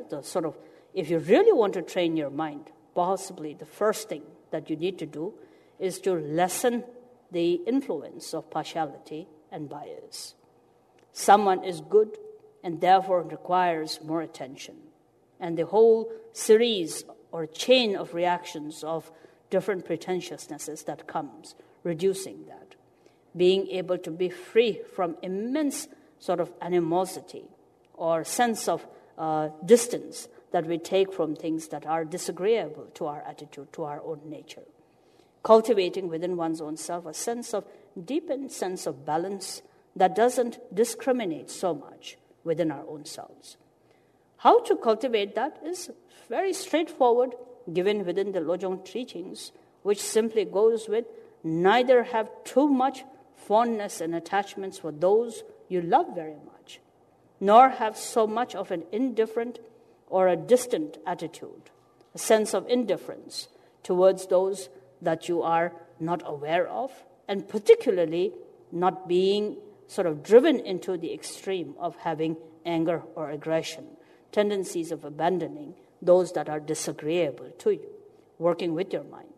S1: if you really want to train your mind, possibly the first thing that you need to do is to lessen the influence of partiality and bias. Someone is good and therefore requires more attention. And the whole series or chain of reactions of different pretentiousnesses that comes, reducing that. Being able to be free from immense sort of animosity or sense of distance that we take from things that are disagreeable to our attitude, to our own nature. Cultivating within one's own self a deepened sense of balance that doesn't discriminate so much within our own selves. How to cultivate that is very straightforward, given within the Lojong teachings, which simply goes with neither have too much fondness and attachments for those you love very much, nor have so much of an indifferent or a distant attitude, a sense of indifference towards those that you are not aware of, and particularly not being sort of driven into the extreme of having anger or aggression, tendencies of abandoning those that are disagreeable to you, working with your mind.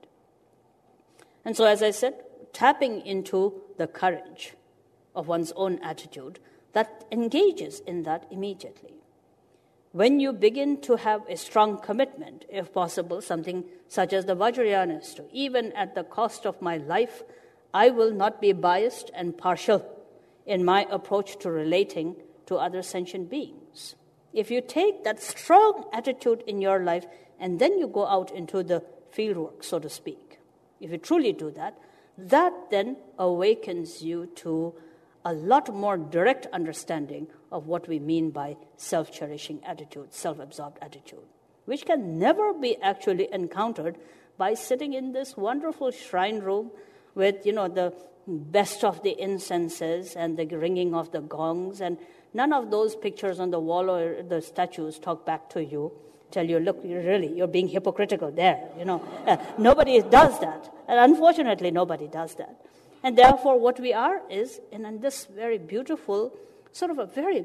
S1: And so, as I said, tapping into the courage of one's own attitude that engages in that immediately. When you begin to have a strong commitment, if possible, something such as the Vajrayana, to even at the cost of my life, I will not be biased and partial in my approach to relating to other sentient beings. If you take that strong attitude in your life and then you go out into the fieldwork, so to speak, if you truly do that, that then awakens you to a lot more direct understanding of what we mean by self-cherishing attitude, self-absorbed attitude, which can never be actually encountered by sitting in this wonderful shrine room with, the best of the incenses and the ringing of the gongs, and none of those pictures on the wall or the statues talk back to you, tell you, look, you're being hypocritical there, Nobody does that. And unfortunately, nobody does that. And therefore, what we are is in this very beautiful, sort of a very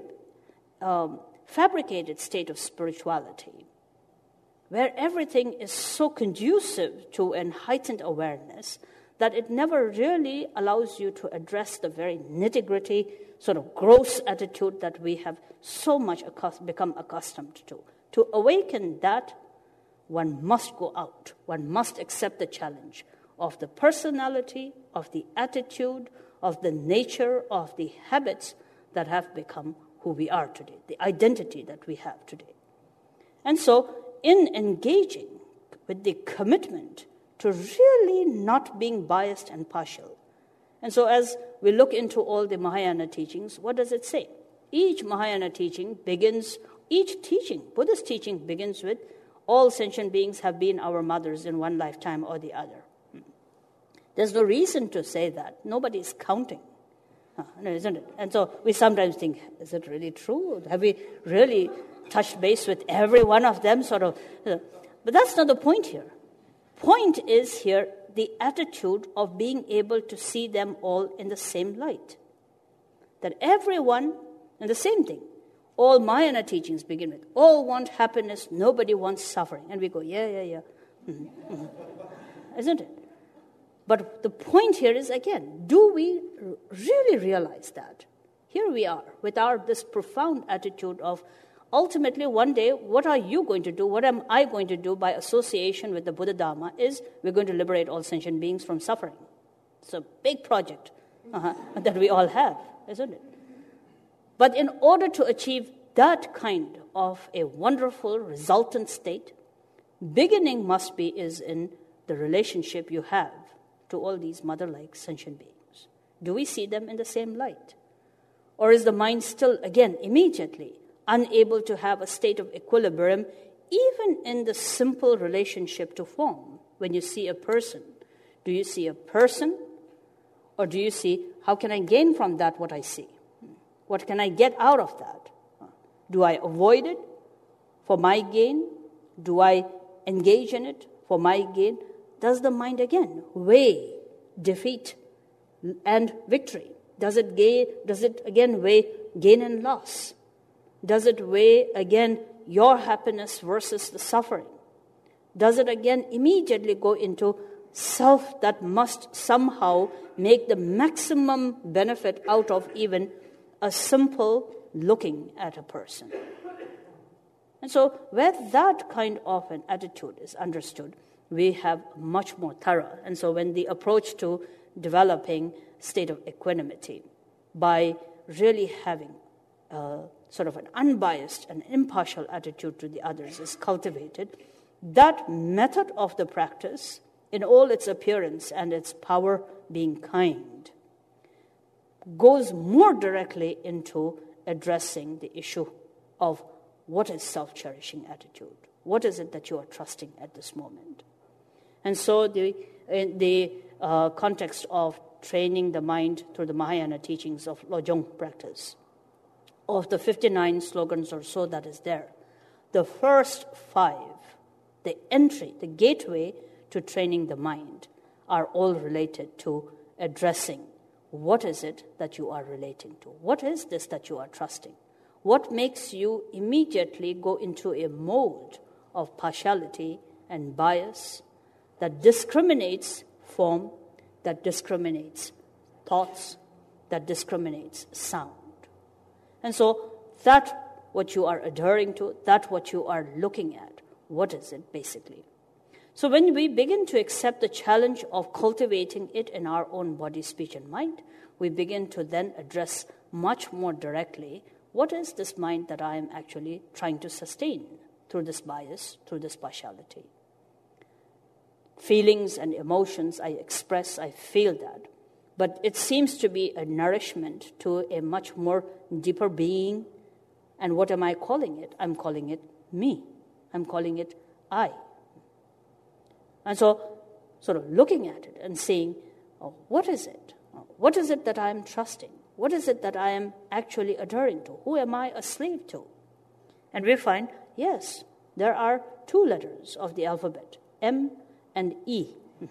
S1: fabricated state of spirituality, where everything is so conducive to an heightened awareness that it never really allows you to address the very nitty-gritty, sort of gross attitude that we have so much become accustomed to. To awaken that, one must go out. One must accept the challenge of the personality, of the attitude, of the nature, of the habits that have become who we are today, the identity that we have today. And so, in engaging with the commitment to really not being biased and partial, and so as we look into all the Mahayana teachings, what does it say? Each Mahayana teaching begins, Buddhist teaching begins with all sentient beings have been our mothers in one lifetime or the other. There's no reason to say that. Nobody is counting, isn't it? And so we sometimes think, is it really true? Have we really touched base with every one of them? But that's not the point here. Point is here the attitude of being able to see them all in the same light. That everyone, and the same thing, all Mahayana teachings begin with, all want happiness, nobody wants suffering. And we go, yeah. Isn't it? But the point here is, again, do we really realize that? Here we are with this profound attitude of, ultimately one day, what are you going to do? What am I going to do by association with the Buddha Dharma is we're going to liberate all sentient beings from suffering. It's a big project that we all have, isn't it? But in order to achieve that kind of a wonderful resultant state, beginning is in the relationship you have to all these mother-like sentient beings. Do we see them in the same light? Or is the mind still, again, immediately unable to have a state of equilibrium, even in the simple relationship to form? When you see a person, do you see a person, or do you see, how can I gain from that what I see? What can I get out of that? Do I avoid it for my gain? Do I engage in it for my gain? Does the mind again weigh defeat and victory? Does it again weigh gain and loss? Does it weigh again your happiness versus the suffering? Does it again immediately go into self that must somehow make the maximum benefit out of even a simple looking at a person? And so where that kind of an attitude is understood, we have much more thorough. And so when the approach to developing state of equanimity by really having sort of an unbiased and impartial attitude to the others is cultivated, that method of the practice, in all its appearance and its power being kind, goes more directly into addressing the issue of what is self-cherishing attitude. What is it that you are trusting at this moment? And so in the context of training the mind through the Mahayana teachings of Lojong practice, of the 59 slogans or so that is there, the first 5, the entry, the gateway to training the mind, are all related to addressing what is it that you are relating to. What is this that you are trusting? What makes you immediately go into a mode of partiality and bias that discriminates form, that discriminates thoughts, that discriminates sound? And so that what you are adhering to, that what you are looking at, what is it basically? So when we begin to accept the challenge of cultivating it in our own body, speech, and mind, we begin to then address much more directly, what is this mind that I am actually trying to sustain through this bias, through this partiality? Feelings and emotions I express, I feel that. But it seems to be a nourishment to a much more deeper being. And what am I calling it? I'm calling it me. I'm calling it I. And so, sort of looking at it and saying, what is it? What is it that I am trusting? What is it that I am actually adhering to? Who am I a slave to? And we find, yes, there are 2 letters of the alphabet, M and E.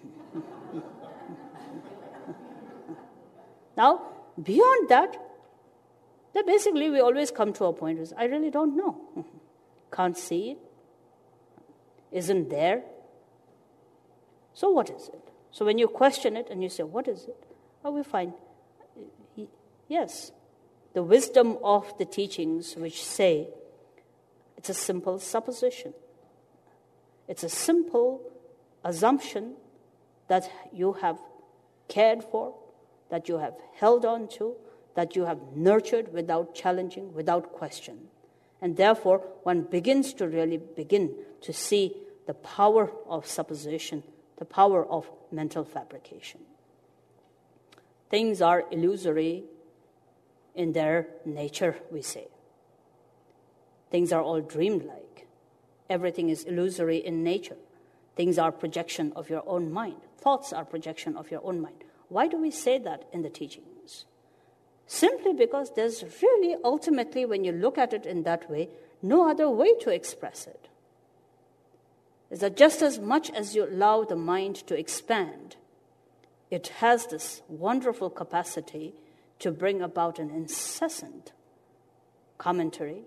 S1: Now, beyond that, then basically we always come to a point where I really don't know. Can't see it. Isn't there. So what is it? So when you question it and you say, what is it? Well, we find, yes, the wisdom of the teachings which say it's a simple supposition. It's a simple assumption that you have cared for, that you have held on to, that you have nurtured without challenging, without question. And therefore, one begins to really begin to see the power of supposition, the power of mental fabrication. Things are illusory in their nature, we say. Things are all dreamlike. Everything is illusory in nature. Things are projection of your own mind. Thoughts are projection of your own mind. Why do we say that in the teachings? Simply because there's really, ultimately, when you look at it in that way, no other way to express it. Is that just as much as you allow the mind to expand, it has this wonderful capacity to bring about an incessant commentary,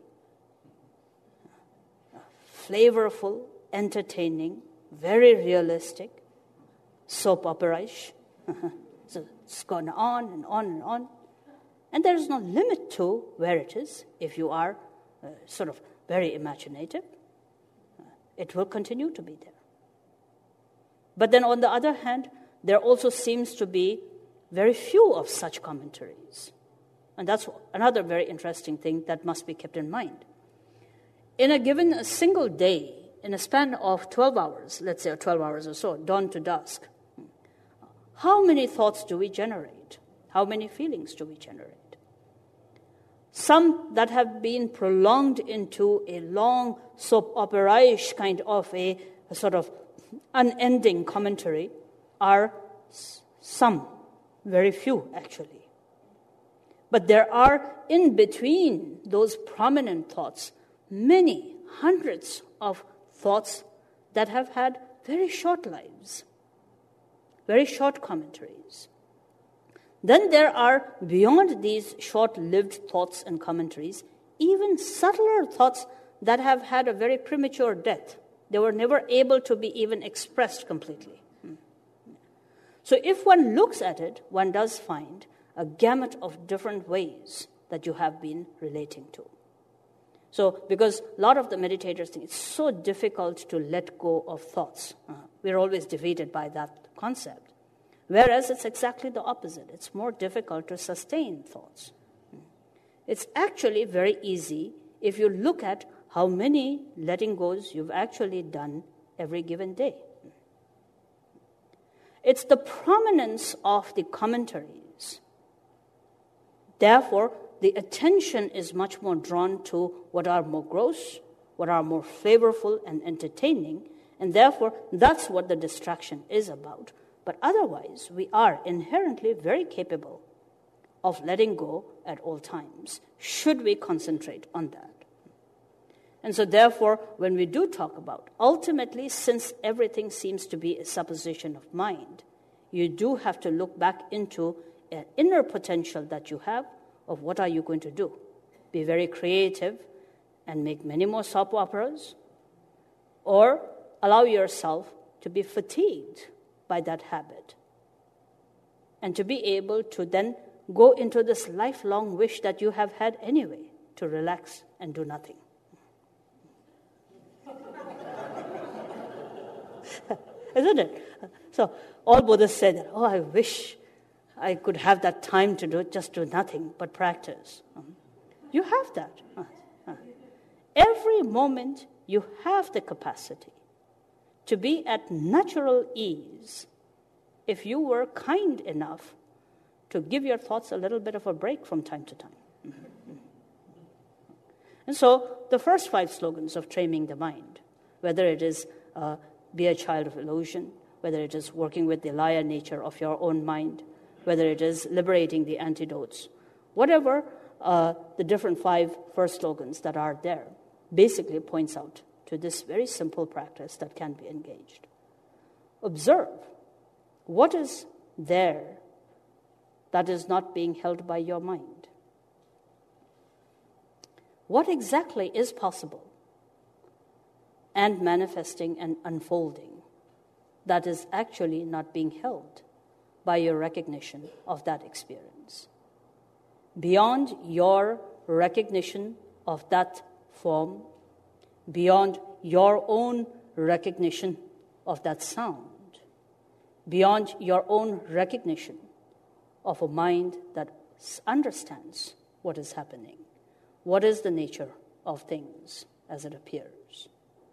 S1: flavorful, entertaining, very realistic, soap opera-ish. So it's gone on and on and on. And there is no limit to where it is. If you are sort of very imaginative, it will continue to be there. But then on the other hand, there also seems to be very few of such commentaries. And that's another very interesting thing that must be kept in mind. In a single day, in a span of 12 hours, let's say 12 hours or so, dawn to dusk, how many thoughts do we generate? How many feelings do we generate? Some that have been prolonged into a long soap opera-ish kind of a sort of unending commentary are some, very few actually. But there are in between those prominent thoughts many hundreds of thoughts that have had very short lives, very short commentaries. Then there are, beyond these short-lived thoughts and commentaries, even subtler thoughts that have had a very premature death. They were never able to be even expressed completely. So if one looks at it, one does find a gamut of different ways that you have been relating to. So because a lot of the meditators think it's so difficult to let go of thoughts. We're always defeated by that concept. Whereas it's exactly the opposite. It's more difficult to sustain thoughts. It's actually very easy if you look at how many letting goes you've actually done every given day. It's the prominence of the commentaries. Therefore, the attention is much more drawn to what are more gross, what are more flavorful and entertaining, and therefore that's what the distraction is about. But otherwise, we are inherently very capable of letting go at all times, should we concentrate on that. And so therefore, when we do talk about, ultimately, since everything seems to be a supposition of mind, you do have to look back into an inner potential that you have of what are you going to do. Be very creative and make many more soap operas, or allow yourself to be fatigued by that habit, and to be able to then go into this lifelong wish that you have had anyway, to relax and do nothing. Isn't it? So all Buddhists say that, I wish I could have that time to just do nothing but practice. You have that. Every moment you have the capacity to be at natural ease if you were kind enough to give your thoughts a little bit of a break from time to time. And so the first 5 slogans of Taming the Mind, whether it is be a child of illusion, whether it is working with the liar nature of your own mind, whether it is liberating the antidotes, whatever the different 5 first slogans that are there, basically points out to this very simple practice that can be engaged. Observe what is there that is not being held by your mind. What exactly is possible and manifesting and unfolding that is actually not being held by your recognition of that experience? Beyond your recognition of that form, beyond your own recognition of that sound, beyond your own recognition of a mind that understands what is happening, what is the nature of things as it appears.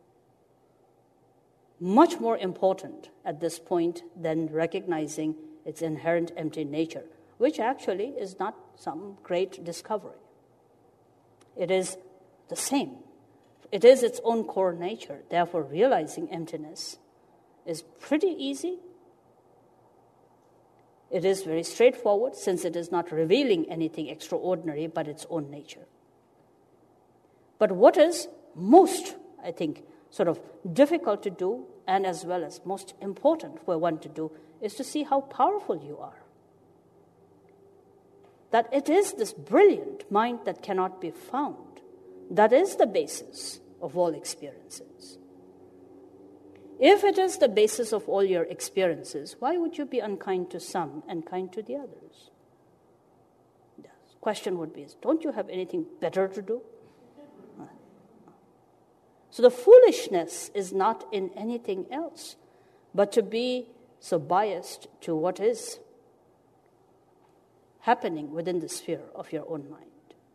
S1: Much more important at this point than recognizing its inherent empty nature. which actually is not some great discovery. It is the same. It is its own core nature. Therefore, realizing emptiness is pretty easy. It is very straightforward, since it is not revealing anything extraordinary but its own nature. But what is most, I think, sort of difficult to do, and as well as most important for one to do, is to see how powerful you are. That it is this brilliant mind that cannot be found. That is the basis of all experiences. If it is the basis of all your experiences, why would you be unkind to some and kind to the others? The question would be, don't you have anything better to do? So the foolishness is not in anything else, but to be so biased to what is happening within the sphere of your own mind.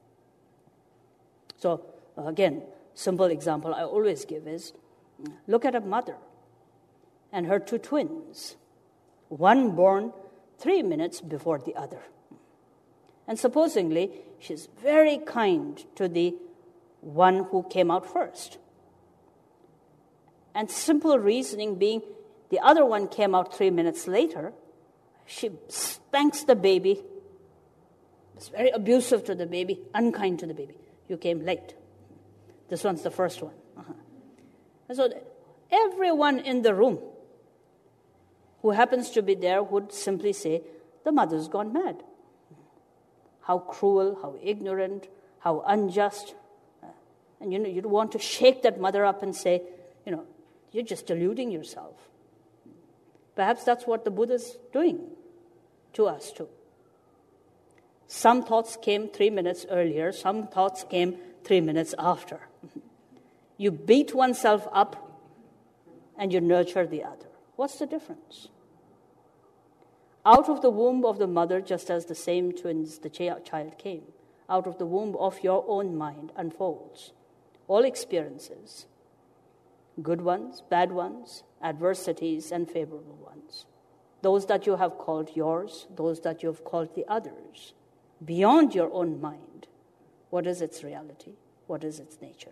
S1: So again, simple example I always give is, look at a mother and her two twins, one born 3 minutes before the other. And supposingly, she's very kind to the one who came out first. And simple reasoning being, the other one came out 3 minutes later, she spanks the baby, is very abusive to the baby, unkind to the baby. You came late. This one's the first one. And so everyone in the room who happens to be there would simply say, the mother's gone mad. How cruel, how ignorant, how unjust. And you'd want to shake that mother up and say, you're just deluding yourself. Perhaps that's what the Buddha's doing to us too. Some thoughts came 3 minutes earlier, some thoughts came 3 minutes after. You beat oneself up and you nurture the other. What's the difference? Out of the womb of the mother, just as the same twins, the child came, out of the womb of your own mind unfolds all experiences, good ones, bad ones, adversities, and favorable ones. Those that you have called yours, those that you have called the others. Beyond your own mind, what is its reality? What is its nature?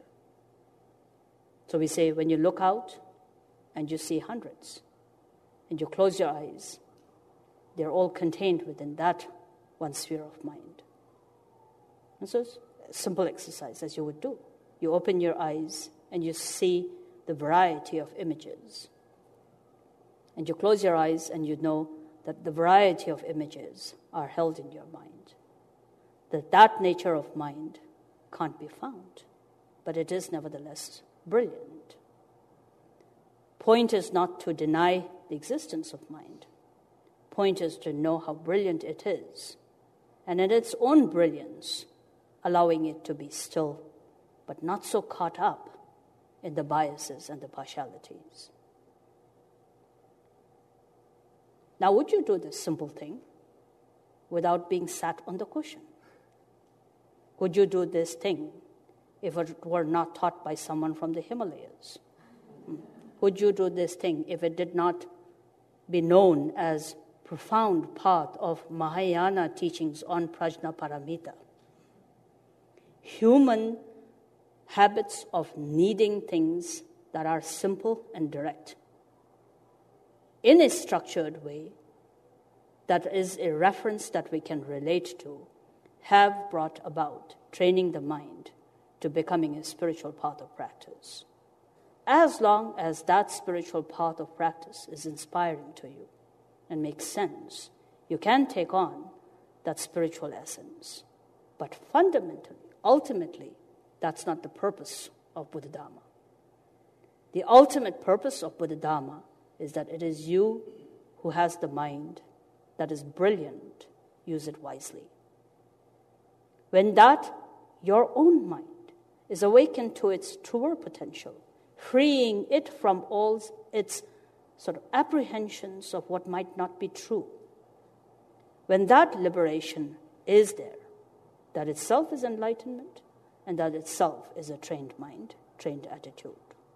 S1: So we say, when you look out and you see hundreds, and you close your eyes, they're all contained within that one sphere of mind. And so it's a simple exercise as you would do. You open your eyes and you see the variety of images. And you close your eyes and you know that the variety of images are held in your mind. That nature of mind can't be found, but it is nevertheless brilliant. Point is not to deny the existence of mind. Point is to know how brilliant it is, and in its own brilliance, allowing it to be still, but not so caught up in the biases and the partialities. Now, would you do this simple thing without being sat on the cushion? Would you do this thing if it were not taught by someone from the Himalayas? Would you do this thing if it did not be known as profound path of Mahayana teachings on Prajnaparamita? Human habits of needing things that are simple and direct in a structured way that is a reference that we can relate to have brought about training the mind to becoming a spiritual path of practice. As long as that spiritual path of practice is inspiring to you and makes sense, you can take on that spiritual essence. But fundamentally, ultimately, that's not the purpose of Buddha Dharma. The ultimate purpose of Buddha Dharma is that it is you who has the mind that is brilliant, use it wisely. When that, your own mind, is awakened to its truer potential, freeing it from all its sort of apprehensions of what might not be true, when that liberation is there, that itself is enlightenment, and that itself is a trained mind, trained attitude.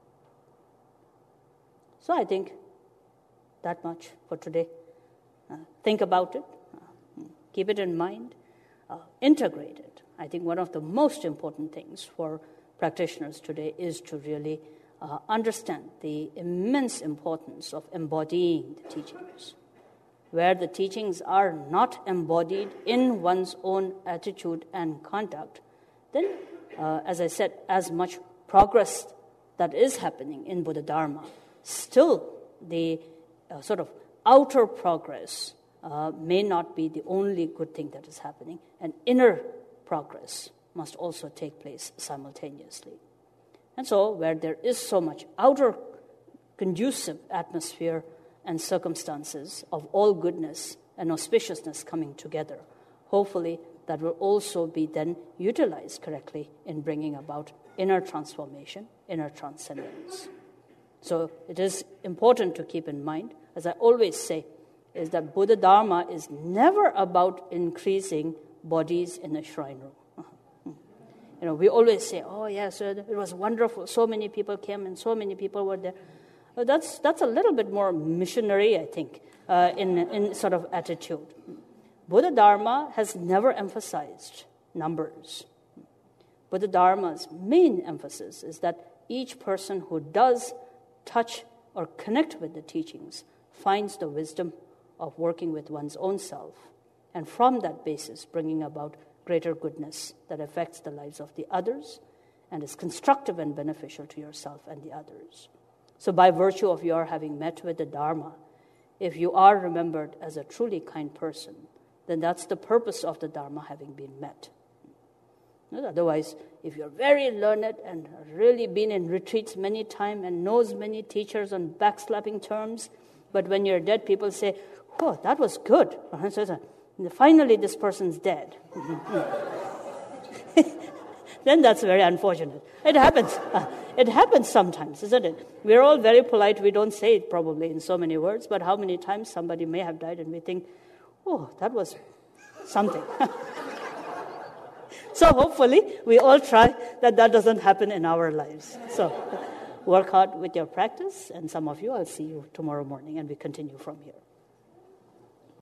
S1: So I think that much for today. Think about it. keep it in mind, integrate it. I think one of the most important things for practitioners today is to really understand the immense importance of embodying the teachings. Where the teachings are not embodied in one's own attitude and conduct, then, as I said, as much progress that is happening in Buddha Dharma, still the sort of outer progress may not be the only good thing that is happening, and inner progress must also take place simultaneously. And so, where there is so much outer conducive atmosphere and circumstances of all goodness and auspiciousness coming together, hopefully that will also be then utilized correctly in bringing about inner transformation, inner transcendence. So it is important to keep in mind, as I always say, is that Buddha Dharma is never about increasing bodies in a shrine room. We always say, oh yes, it was wonderful, so many people came and so many people were there. Well, that's a little bit more missionary, I think, in sort of attitude. Buddha Dharma has never emphasized numbers. Buddha Dharma's main emphasis is that each person who does touch or connect with the teachings finds the wisdom of working with one's own self, and from that basis bringing about greater goodness that affects the lives of the others and is constructive and beneficial to yourself and the others. So by virtue of your having met with the Dharma, if you are remembered as a truly kind person, then that's the purpose of the Dharma having been met. Otherwise, if you're very learned and really been in retreats many times and knows many teachers on backslapping terms, but when you're dead, people say, oh, that was good. Finally, this person's dead. Then that's very unfortunate. It happens. It happens sometimes, isn't it? We're all very polite. We don't say it probably in so many words, but how many times somebody may have died and we think, oh, that was something. So hopefully we all try that doesn't happen in our lives. So work hard with your practice, and some of you, I'll see you tomorrow morning, and we continue from here.